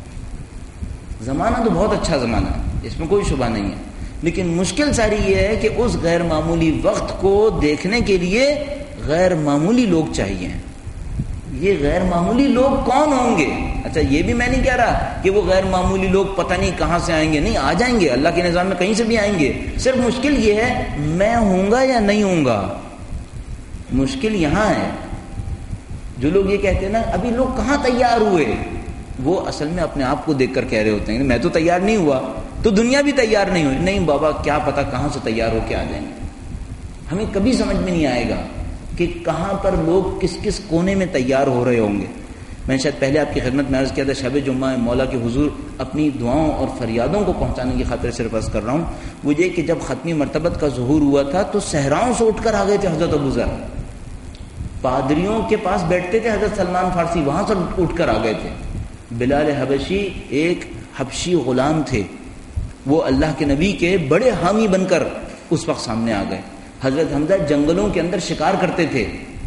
زمانہ تو بہت اچھا زمانہ ہے، اس میں کوئی شبہ نہیں ہے، لیکن مشکل ساری یہ ہے کہ اس غیر معمولی وقت کو دیکھنے کے لیے غیر معمولی لوگ چاہیے. یہ غیر معمولی لوگ کون ہوں گے؟ اچھا یہ بھی میں نہیں کہہ رہا کہ وہ غیر معمولی لوگ پتہ نہیں کہاں سے آئیں گے، نہیں آ جائیں گے، اللہ کے نظام میں کہیں سے بھی آئیں گے. صرف مشکل یہ ہے میں ہوں گا یا نہیں ہوں گا. مشکل یہاں ہے جو لوگ یہ کہتے ہیں نا ابھی لوگ کہاں تیار ہوئے، وہ اصل میں اپنے آپ کو دیکھ کر کہہ رہے ہوتے ہیں میں تو تیار نہیں ہوا تو دنیا بھی تیار نہیں ہوئی. نہیں بابا کیا پتا کہاں سے تیار ہو کے آ جائیں گے. ہمیں کبھی سمجھ میں نہیں آئے گا کہ کہاں پر لوگ کس کس کونے میں تیار ہو رہے ہوں گے. میں شاید پہلے آپ کی خدمت میں عرض کیا تھا شب جمعہ مولا کے حضور اپنی دعاؤں اور فریادوں کو پہنچانے کی خاطر صرف عرض کر رہا ہوں. وہ یہ کہ جب ختمی مرتبت کا ظہور ہوا تھا تو صحراؤں سے اٹھ کر آ گئے تھے حضرت ابو ذر. پادریوں کے پاس بیٹھتے تھے حضرت سلمان فارسی، وہاں سے اٹھ کر آ گئے تھے. بلال حبشی ایک حبشی غلام تھے، وہ اللہ کے نبی کے بڑے حامی بن کر اس وقت سامنے آ گئے. حضرت حمزہ جنگلوں کے اندر شکار کرتے تھے،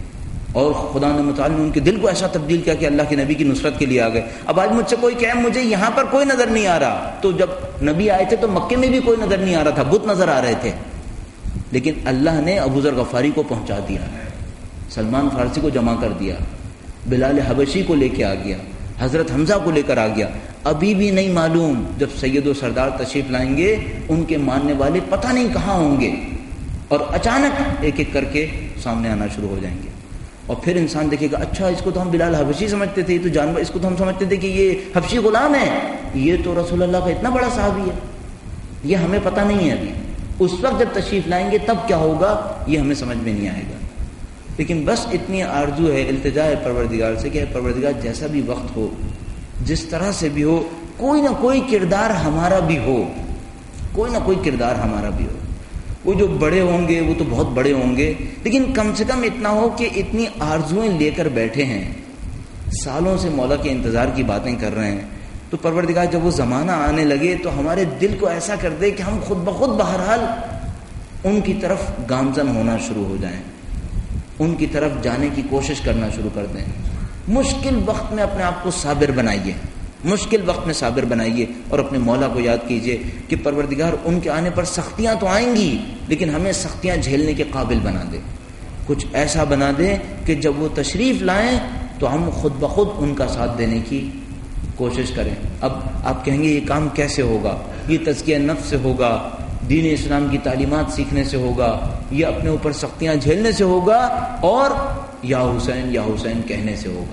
اور خدا نے متعال نے ان کے دل کو ایسا تبدیل کیا کہ اللہ کے نبی کی نصرت کے لیے آ گئے. اب آج مجھ سے کوئی کہے مجھے یہاں پر کوئی نظر نہیں آ رہا, تو جب نبی آئے تھے تو مکے میں بھی کوئی نظر نہیں آ رہا تھا, بت نظر آ رہے تھے, لیکن اللہ نے ابو ذر غفاری کو پہنچا دیا, سلمان فارسی کو جمع کر دیا, بلال حبشی کو لے کے آ گیا, حضرت حمزہ کو لے کر آ گیا. ابھی بھی نہیں معلوم جب سید و سردار تشریف لائیں گے ان کے ماننے والے پتہ نہیں کہاں ہوں گے, اور اچانک ایک ایک کر کے سامنے آنا شروع ہو جائیں گے. اور پھر انسان دیکھے گا اچھا اس کو تو ہم بلال حبشی سمجھتے تھے, یہ تو جانور, اس کو تو ہم سمجھتے تھے کہ یہ حبشی غلام ہے, یہ تو رسول اللہ کا اتنا بڑا صحابی ہے, یہ ہمیں پتہ نہیں ہے ابھی. اس وقت جب تشریف لائیں گے تب کیا ہوگا یہ ہمیں سمجھ میں نہیں آئے گا. لیکن بس اتنی آرزو ہے, التجا ہے پروردگار سے کہ پروردگار جیسا بھی وقت ہو, جس طرح سے بھی ہو, کوئی نہ کوئی کردار ہمارا بھی ہو, کوئی نہ کوئی کردار ہمارا بھی ہو. وہ جو بڑے ہوں گے وہ تو بہت بڑے ہوں گے, لیکن کم سے کم اتنا ہو کہ اتنی آرزویں لے کر بیٹھے ہیں, سالوں سے مولا کے انتظار کی باتیں کر رہے ہیں, تو پروردگار جب وہ زمانہ آنے لگے تو ہمارے دل کو ایسا کر دے کہ ہم خود بخود بہرحال ان کی طرف گامزن ہونا شروع ہو جائیں, ان کی طرف جانے کی کوشش کرنا شروع کر دیں. مشکل وقت میں اپنے آپ کو صابر بنائیے, مشکل وقت میں صابر بنائیے, اور اپنے مولا کو یاد کیجئے کہ پروردگار ان کے آنے پر سختیاں تو آئیں گی, لیکن ہمیں سختیاں جھیلنے کے قابل بنا دے, کچھ ایسا بنا دے کہ جب وہ تشریف لائیں تو ہم خود بخود ان کا ساتھ دینے کی کوشش کریں. اب آپ کہیں گے یہ کام کیسے ہوگا؟ یہ تزکیہ نفس سے ہوگا, دین اسلام کی تعلیمات سیکھنے سے ہوگا, یہ اپنے اوپر سختیاں جھیلنے سے ہوگا, اور یا حسین یا حسین کہنے سے ہوگا.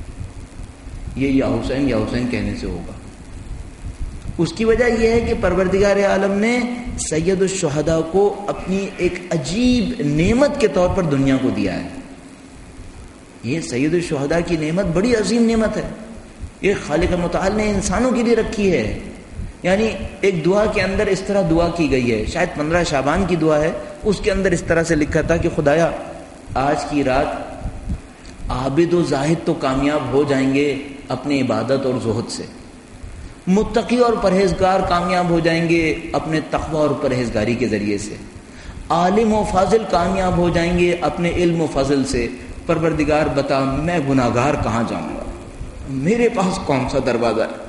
یہ یا حسین یا حسین کہنے سے ہوگا. اس کی وجہ یہ ہے کہ پروردگار عالم نے سید الشہداء کو اپنی ایک عجیب نعمت کے طور پر دنیا کو دیا ہے. یہ سید الشہداء کی نعمت بڑی عظیم نعمت ہے, یہ خالق متعال نے انسانوں کے لیے رکھی ہے. یعنی ایک دعا کے اندر اس طرح دعا کی گئی ہے, شاید پندرہ شعبان کی دعا ہے, اس کے اندر اس طرح سے لکھا تھا کہ خدایا آج کی رات عابد و زاہد تو کامیاب ہو جائیں گے اپنی عبادت اور زہد سے, متقی اور پرہیزگار کامیاب ہو جائیں گے اپنے تقوی اور پرہیزگاری کے ذریعے سے, عالم و فاضل کامیاب ہو جائیں گے اپنے علم و فضل سے. پروردگار بتا میں گناہگار کہاں جاؤں گا, میرے پاس کون سا دروازہ ہے,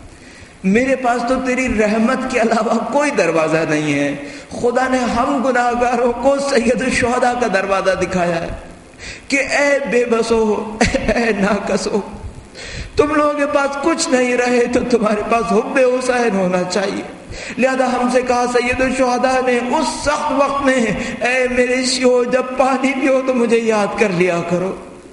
میرے پاس تو تیری رحمت کے علاوہ کوئی دروازہ نہیں ہے. خدا نے ہم گناہگاروں کو سید الشہداء کا دروازہ دکھایا ہے کہ اے بے بسو, اے ناقصو, تم لوگوں کے پاس کچھ نہیں رہے تو تمہارے پاس حب حسین ہونا چاہیے. لہذا ہم سے کہا سید الشہداء نے اس سخت وقت میں, اے میرے شیو جب پانی پیو تو مجھے یاد کر لیا کرو,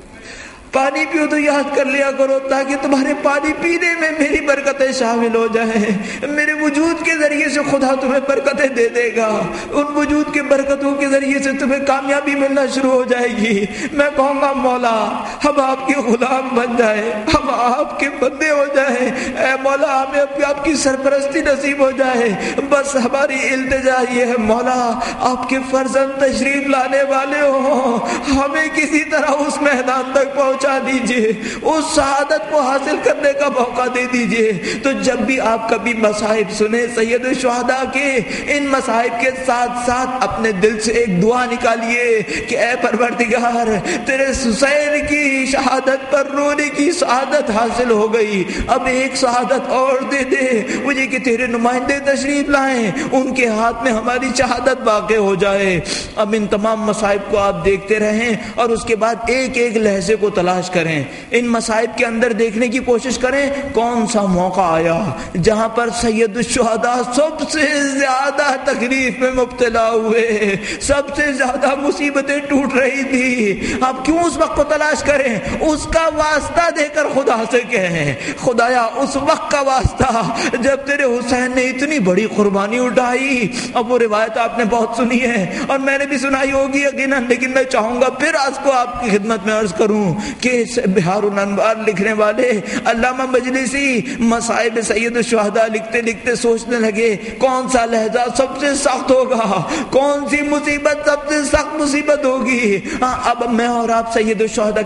پانی پیو تو یاد کر لیا کرو, تاکہ تمہارے پانی پینے میں میری برکتیں شامل ہو جائیں. میرے وجود کے ذریعے سے خدا تمہیں برکتیں دے دے گا, ان وجود کے برکتوں کے ذریعے سے تمہیں کامیابی ملنا شروع ہو جائے گی. میں کہوں گا مولا ہم آپ کے غلام بن جائیں, ہم آپ کے بندے ہو جائیں, اے مولا ہمیں آپ کی سرپرستی نصیب ہو جائے. بس ہماری التجا یہ ہے مولا آپ کے فرزند تشریف لانے والے ہوں, ہمیں کسی طرح اس میدان تک پہنچ دیجئے, اس شہادت کو حاصل کرنے کا موقع دے دیجئے. تو جب بھی آپ کبھی مصائب سنیں سید الشہداء کے, ان مصائب کے ساتھ ساتھ اپنے دل سے ایک دعا نکالیے کہ اے پروردگار تیرے حسین کی شہادت پر رونے کی شہادت حاصل ہو گئی, اب ایک شہادت اور دے دے مجھے کہ تیرے نمائندے تشریف لائیں, ان کے ہاتھ میں ہماری شہادت واقع ہو جائے. اب ان تمام مصائب کو آپ دیکھتے رہیں اور اس کے بعد ایک ایک لہجے کو تلاش کریں. ان مصائب کے اندر دیکھنے کی کوشش کریں کون سا موقع آیا جہاں پر سید الشہداء سب سے زیادہ تکلیف میں مبتلا ہوئے, سب سے زیادہ مصیبتیں ٹوٹ رہی تھی. آپ کیوں اس وقت کو تلاش کریں, اس کا واسطہ دے کر خدا سے کہیں خدایا اس وقت کا واسطہ جب تیرے حسین نے اتنی بڑی قربانی اٹھائی. اب وہ روایت آپ نے بہت سنی ہے اور میں نے بھی سنائی ہوگی یقیناً, لیکن میں چاہوں گا پھر آج کو آپ کی خدمت میں عرض کروں کہ بہار الانوار لکھنے والے علامہ مجلسی مصائب سید الشہداء لکھتے لکھتے سوچنے لگے کون سا لہجہ سب سے سخت ہوگا, کون سی مصیبت سب سے سخت مصیبت ہوگی. اب میں اور آپ سید الشہداء کے مقام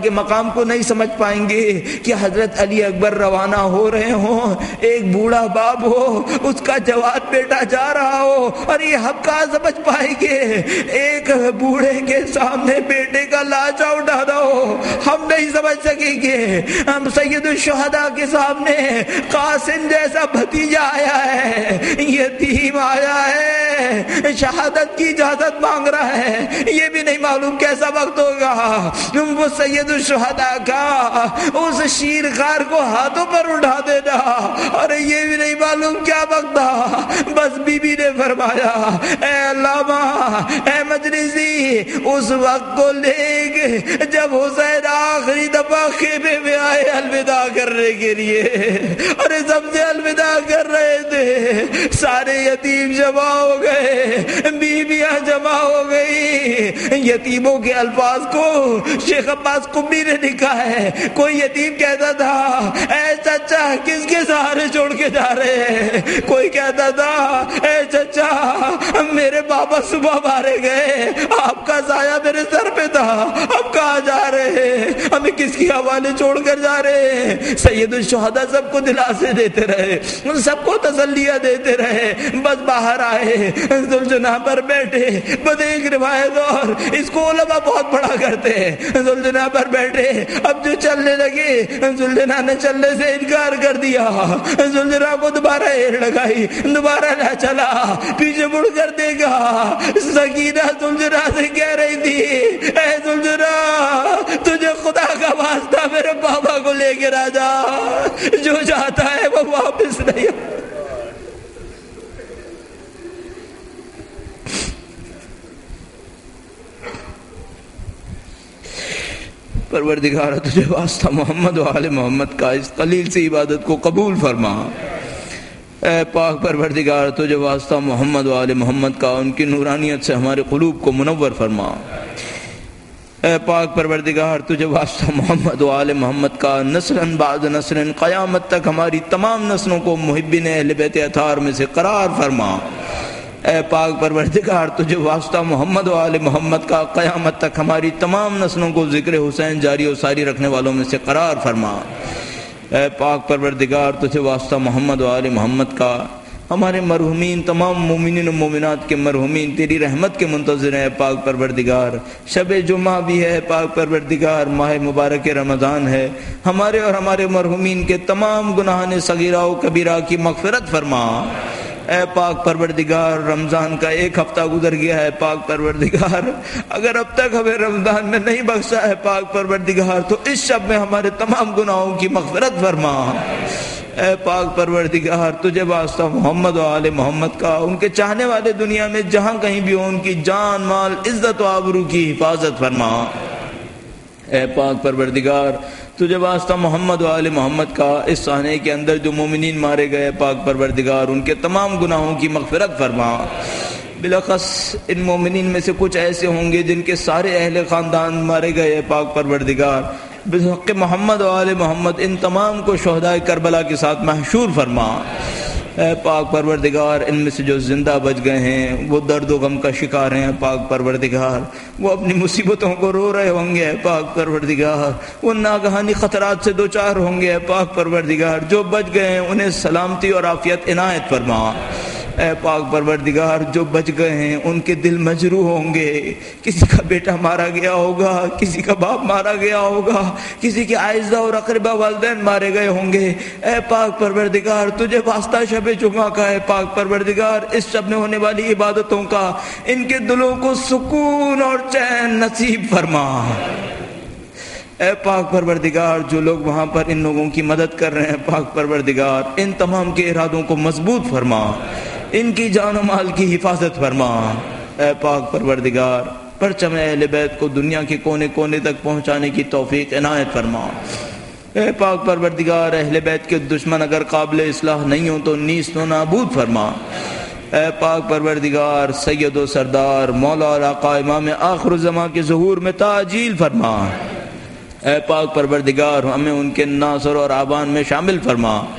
شام کو نہیں سمجھ پائیں گے کہ حضرت علی اکبر روانہ ہو رہے ہوں، ایک بوڑھا باپ ہو، اس کا جوان بیٹا جا رہا ہو، اور یہ ہم کہاں سمجھ پائیں گے؟ ایک بوڑھے کے سامنے بیٹے کا لاشا اٹھا دو، ہم نہیں سمجھ سکیں گے۔ ہم سید الشہداء کے سامنے قاسم جیسا بھتیجا آیا ہے، یتیم آیا ہے، شہادت کی اجازت مانگ رہا ہے، یہ بھی نہیں معلوم کیسا وقت ہوگا۔ وہ سید الشہداء کا اس شیر خار کو ہاتھوں پر اٹھا دینا، اور یہ بھی نہیں معلوم کیا وقت تھا۔ بس بی بی نے فرمایا اے علامہ، اے مجلسی، اس وقت کو لے کے جب حسین آخری دفعہ خیمے میں آئے الوداع کرنے کے لیے، اور سب سے الوداع کر رہے تھے، سارے یتیم جمع ہو گئے، بیویاں جمع ہو گئی۔ یتیموں کے الفاظ کو شیخ عباس قمی نے لکھا ہے، کوئی یتیم کہتا تھا اے چچا کس کے سہارے چھوڑ کے جا رہے ہیں، کوئی کہتا تھا اے چچا میرے بابا صبح مارے گئے، آپ کا سایہ میرے سر پہ تھا، اب کہاں جا رہے ہیں، ہمیں کس کی حوالے چھوڑ کر جا رہے ہیں؟ سید الشہداء سب کو دلاسے دیتے رہے، سب کو تسلیاں دیتے رہے۔ بس باہر آئے، ذوالجناح پر بیٹھے، بس ایک روایت اور، اس کو علماء بہت پڑھا کرتے ہیں، ذوالجناح پر بیٹھے، اب جو چلنے لگے، ذوالجناح نے چلنے سے انکار کر دیا، ذوالجناح کو دوبارہ ایڑ لگائی، دوبارہ نہ چلا، پیچھے مڑ کر دیکھا، سکینہ ذوالجناح سے کہہ رہی تھی اے ذوالجناح تجھے خدا کا واسطہ میرے بابا کو لے کے آ جا، جو چاہتا ہے وہ واپس نہیں آتا۔ پروردگار تجھے واسطہ محمد و آل محمد کا اس قلیل سی عبادت کو قبول فرما۔ اے پاک پروردگار تجھے واسطہ محمد و آل محمد کا ان کی نورانیت سے ہمارے قلوب کو منور فرما۔ اے پاک پروردگار تجھے واسطہ محمد و آل محمد کا نسلاً بعد نسلاً قیامت تک ہماری تمام نسلوں کو محبین اہل بیت اطہار میں سے قرار فرما۔ اے پاک پروردگار تجھے واسطہ محمد و آل محمد کا قیامت تک ہماری تمام نسلوں کو ذکر حسین جاری و ساری رکھنے والوں میں سے قرار فرما۔ اے پاک پروردگار تجھے واسطہ محمد و آل محمد کا ہمارے مرحومین تمام مومنین و مومنات کے مرحومین تیری رحمت کے منتظر ہیں۔ پاک پروردگار شب جمعہ بھی ہے، پاک پروردگار ماہ مبارک رمضان ہے، ہمارے اور ہمارے مرحومین کے تمام گناہان صغیرہ و کبیرہ کی مغفرت فرما۔ اے پاک پروردگار رمضان کا ایک ہفتہ گزر گیا ہے، پاک پروردگار اگر اب تک ہمیں رمضان میں نہیں بخشا ہے پاک پروردگار تو اس شب میں ہمارے تمام گناہوں کی مغفرت فرما۔ اے پاک پروردگار تجھے واسطہ محمد و آل محمد کا ان کے چاہنے والے دنیا میں جہاں کہیں بھی ہو ان کی جان مال عزت و آبرو کی حفاظت فرما۔ اے پاک پروردگار تجھے واسطہ محمد و آل محمد کا اس سہنے کے اندر جو مومنین مارے گئے پاک پروردگار ان کے تمام گناہوں کی مغفرت فرما۔ بلخص ان مومنین میں سے کچھ ایسے ہوں گے جن کے سارے اہل خاندان مارے گئے پاک پروردگار، بحق محمد و آل محمد ان تمام کو شہداء کربلا کے ساتھ محشور فرما۔ اے پاک پروردگار ان میں سے جو زندہ بچ گئے ہیں وہ درد و غم کا شکار ہیں پاک پروردگار، وہ اپنی مصیبتوں کو رو رہے ہوں گے پاک پروردگار، وہ ناگہانی خطرات سے دوچار ہوں گے پاک پروردگار، جو بچ گئے ہیں انہیں سلامتی اور عافیت عنایت فرما۔ اے پاک پروردگار جو بچ گئے ہیں ان کے دل مجروح ہوں گے، کسی کا بیٹا مارا گیا ہوگا، کسی کا باپ مارا گیا ہوگا، کسی کے اعزہ اور اقربا والدین مارے گئے ہوں گے۔ اے پاک پروردگار تجھے واسطہ شب جمعہ کا ہے پاک پروردگار اس شب میں ہونے والی عبادتوں کا ان کے دلوں کو سکون اور چین نصیب فرما۔ اے پاک پروردگار جو لوگ وہاں پر ان لوگوں کی مدد کر رہے ہیں پاک پروردگار ان تمام کے ارادوں کو مضبوط فرما، ان کی جان و مال کی حفاظت فرما۔ اے پاک پروردگار پرچم اہل بیت کو دنیا کے کونے کونے تک پہنچانے کی توفیق عنایت فرما۔ اے پاک پروردگار اہل بیت کے دشمن اگر قابل اصلاح نہیں ہوں تو نیست و نابود فرما۔ اے پاک پروردگار سید و سردار مولا اور آقا امام آخر الزماں کے ظہور میں تعجیل فرما۔ اے پاک پروردگار ہمیں ان کے ناصر اور آبان میں شامل فرما۔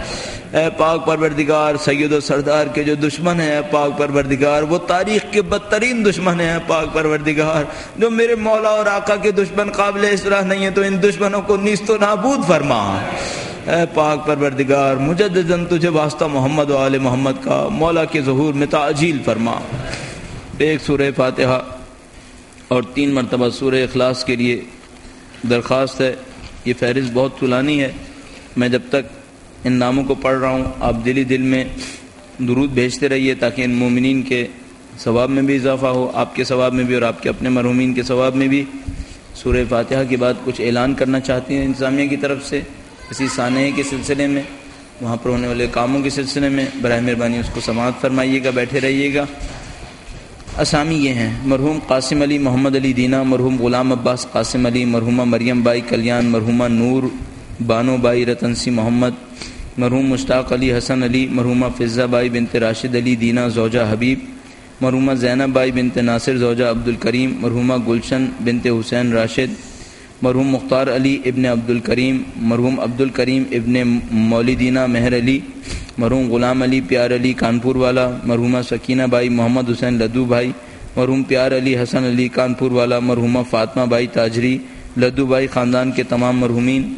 اے پاک پروردگار سید و سردار کے جو دشمن ہیں اے پاک پروردگار وہ تاریخ کے بدترین دشمن ہیں اے پاک پروردگار، جو میرے مولا اور آقا کے دشمن قابل اصلاح نہیں ہیں تو ان دشمنوں کو نیست و نابود فرما۔ اے پاک پروردگار مجدداً تجھے واسطہ محمد و آل محمد کا مولا کے ظہور میں تعجیل فرما۔ ایک سورہ فاتحہ اور تین مرتبہ سورہ اخلاص کے لیے درخواست ہے۔ یہ فہرست بہت طولانی ہے، میں جب تک ان ناموں کو پڑھ رہا ہوں آپ دلی دل میں درود بھیجتے رہیے تاکہ ان مومنین کے ثواب میں بھی اضافہ ہو، آپ کے ثواب میں بھی اور آپ کے اپنے مرحومین کے ثواب میں بھی۔ سورہ فاتحہ کے بعد کچھ اعلان کرنا چاہتے ہیں انتظامیہ کی طرف سے اسی سانحے کے سلسلے میں، وہاں پر ہونے والے کاموں کے سلسلے میں، براہ مہربانی اس کو سماعت فرمائیے گا، بیٹھے رہیے گا۔ اسامی یہ ہیں: مرحوم قاسم علی محمد علی دینا، مرحوم غلام عباس قاسم علی، مرحومہ مریم بائی کلیان، مرحومہ نور بانو بائی رتنسی محمد، مرحوم مشتاق علی حسن علی، مرحومہ فضہ بائی بنت راشد علی دینا زوجہ حبیب، مرحومہ زینب بائی بنت ناصر زوجہ عبد الکریم، مرحومہ گلشن بنت حسین راشد، مرحوم مختار علی ابن عبد الکریم، مرحوم عبد الکریم ابن مولیدینہ مہر علی، مرحوم غلام علی پیار علی کانپور والا، مرحومہ سکینہ بائی محمد حسین لدو بھائی، مرحوم پیار علی حسن علی کانپور والا، مرحومہ فاطمہ بائی تاجری لدو بھائی خاندان کے تمام مرحومین،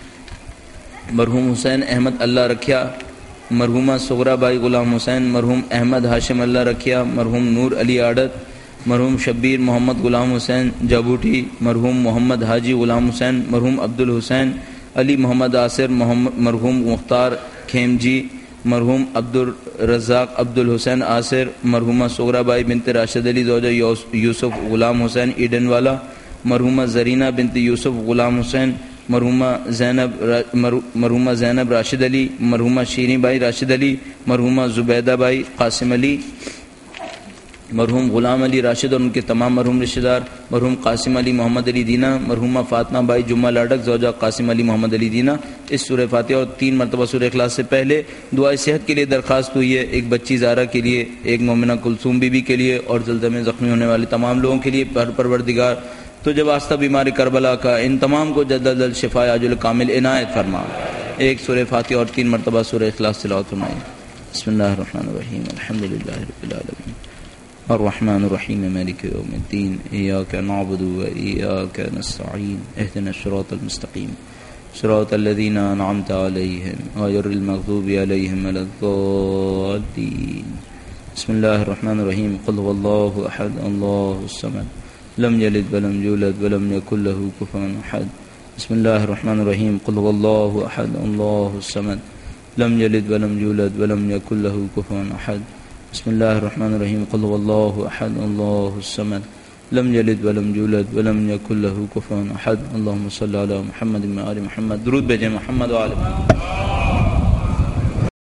مرحوم حسین احمد اللہ رکھیا، مرحومہ صغرا بائی غلام حسین، مرحوم احمد ہاشم اللہ رکھیا، مرحوم نور علی آڑت، مرحوم شبیر محمد غلام حسین جابوٹی، مرحوم محمد حاجی غلام حسین، مرحوم عبد الحسین علی محمد آصر، مرحوم مختار کھیمجی، مرحوم عبد الرزاق عبد الحسین آصر، مرحومہ صغرا بائی بنت راشد علی زوجہ یوسف غلام حسین ایڈن والا، مرحومہ زرینہ بنت یوسف غلام حسین، مرحومہ زینب مرحومہ زینب راشد علی، مرحومہ شیریں بائی راشد علی، مرحومہ زبیدہ بائی قاسم علی، مرحوم غلام علی راشد اور ان کے تمام مرحوم رشتہ دار، مرحوم قاسم علی محمد علی دینا، مرحومہ فاطمہ بائی جمعہ لاڈک زوجہ قاسم علی محمد علی دینا۔ اس سورہ فاتحہ اور تین مرتبہ سورہ اخلاص سے پہلے دعائے صحت کے لیے درخواست ہوئی ہے، ایک بچی زارہ کے لیے، ایک مومنہ کلثوم بی بی کے لیے اور زلزلے میں زخمی ہونے والے تمام لوگوں کے لیے۔ پر پروردگار تو جب واسطہ بیمار کربلا کا ان تمام کو جلد از جلد شفا عاجل کامل عنایت فرما۔ ایک سورہ فاتحہ اور تین مرتبہ سورہ اخلاص تلاوت فرمائیں۔ بسم اللہ الرحمن الرحیم، الحمد للہ رب العالمین، الرحمن الرحیم، مالک یوم الدین، ایاک نعبد و ایاک نستعین، اہدنا الصراط المستقیم، صراط الذین انعمت علیہم غیر المغضوب علیہم ولا الضالین۔ بسم اللہ الرحمن الرحیم، قل هو اللہ احد اللہ الصمد لم یلد ولم یولد ولم یکن له کفوا احد۔ بسم اللہ الرحمن الرحیم، قل هو اللہ احد اللہ الصمد لم یلد ولم یولد ولم یکن له کفوا احد۔ بسم اللہ الرحمن الرحیم، قل هو اللہ احد اللہ الصمد لم یلد ولم یولد ولم یکن له کفوا احد۔ اللهم صل علی محمد و آل محمد۔ درود بھیجیں محمد و آل محمد۔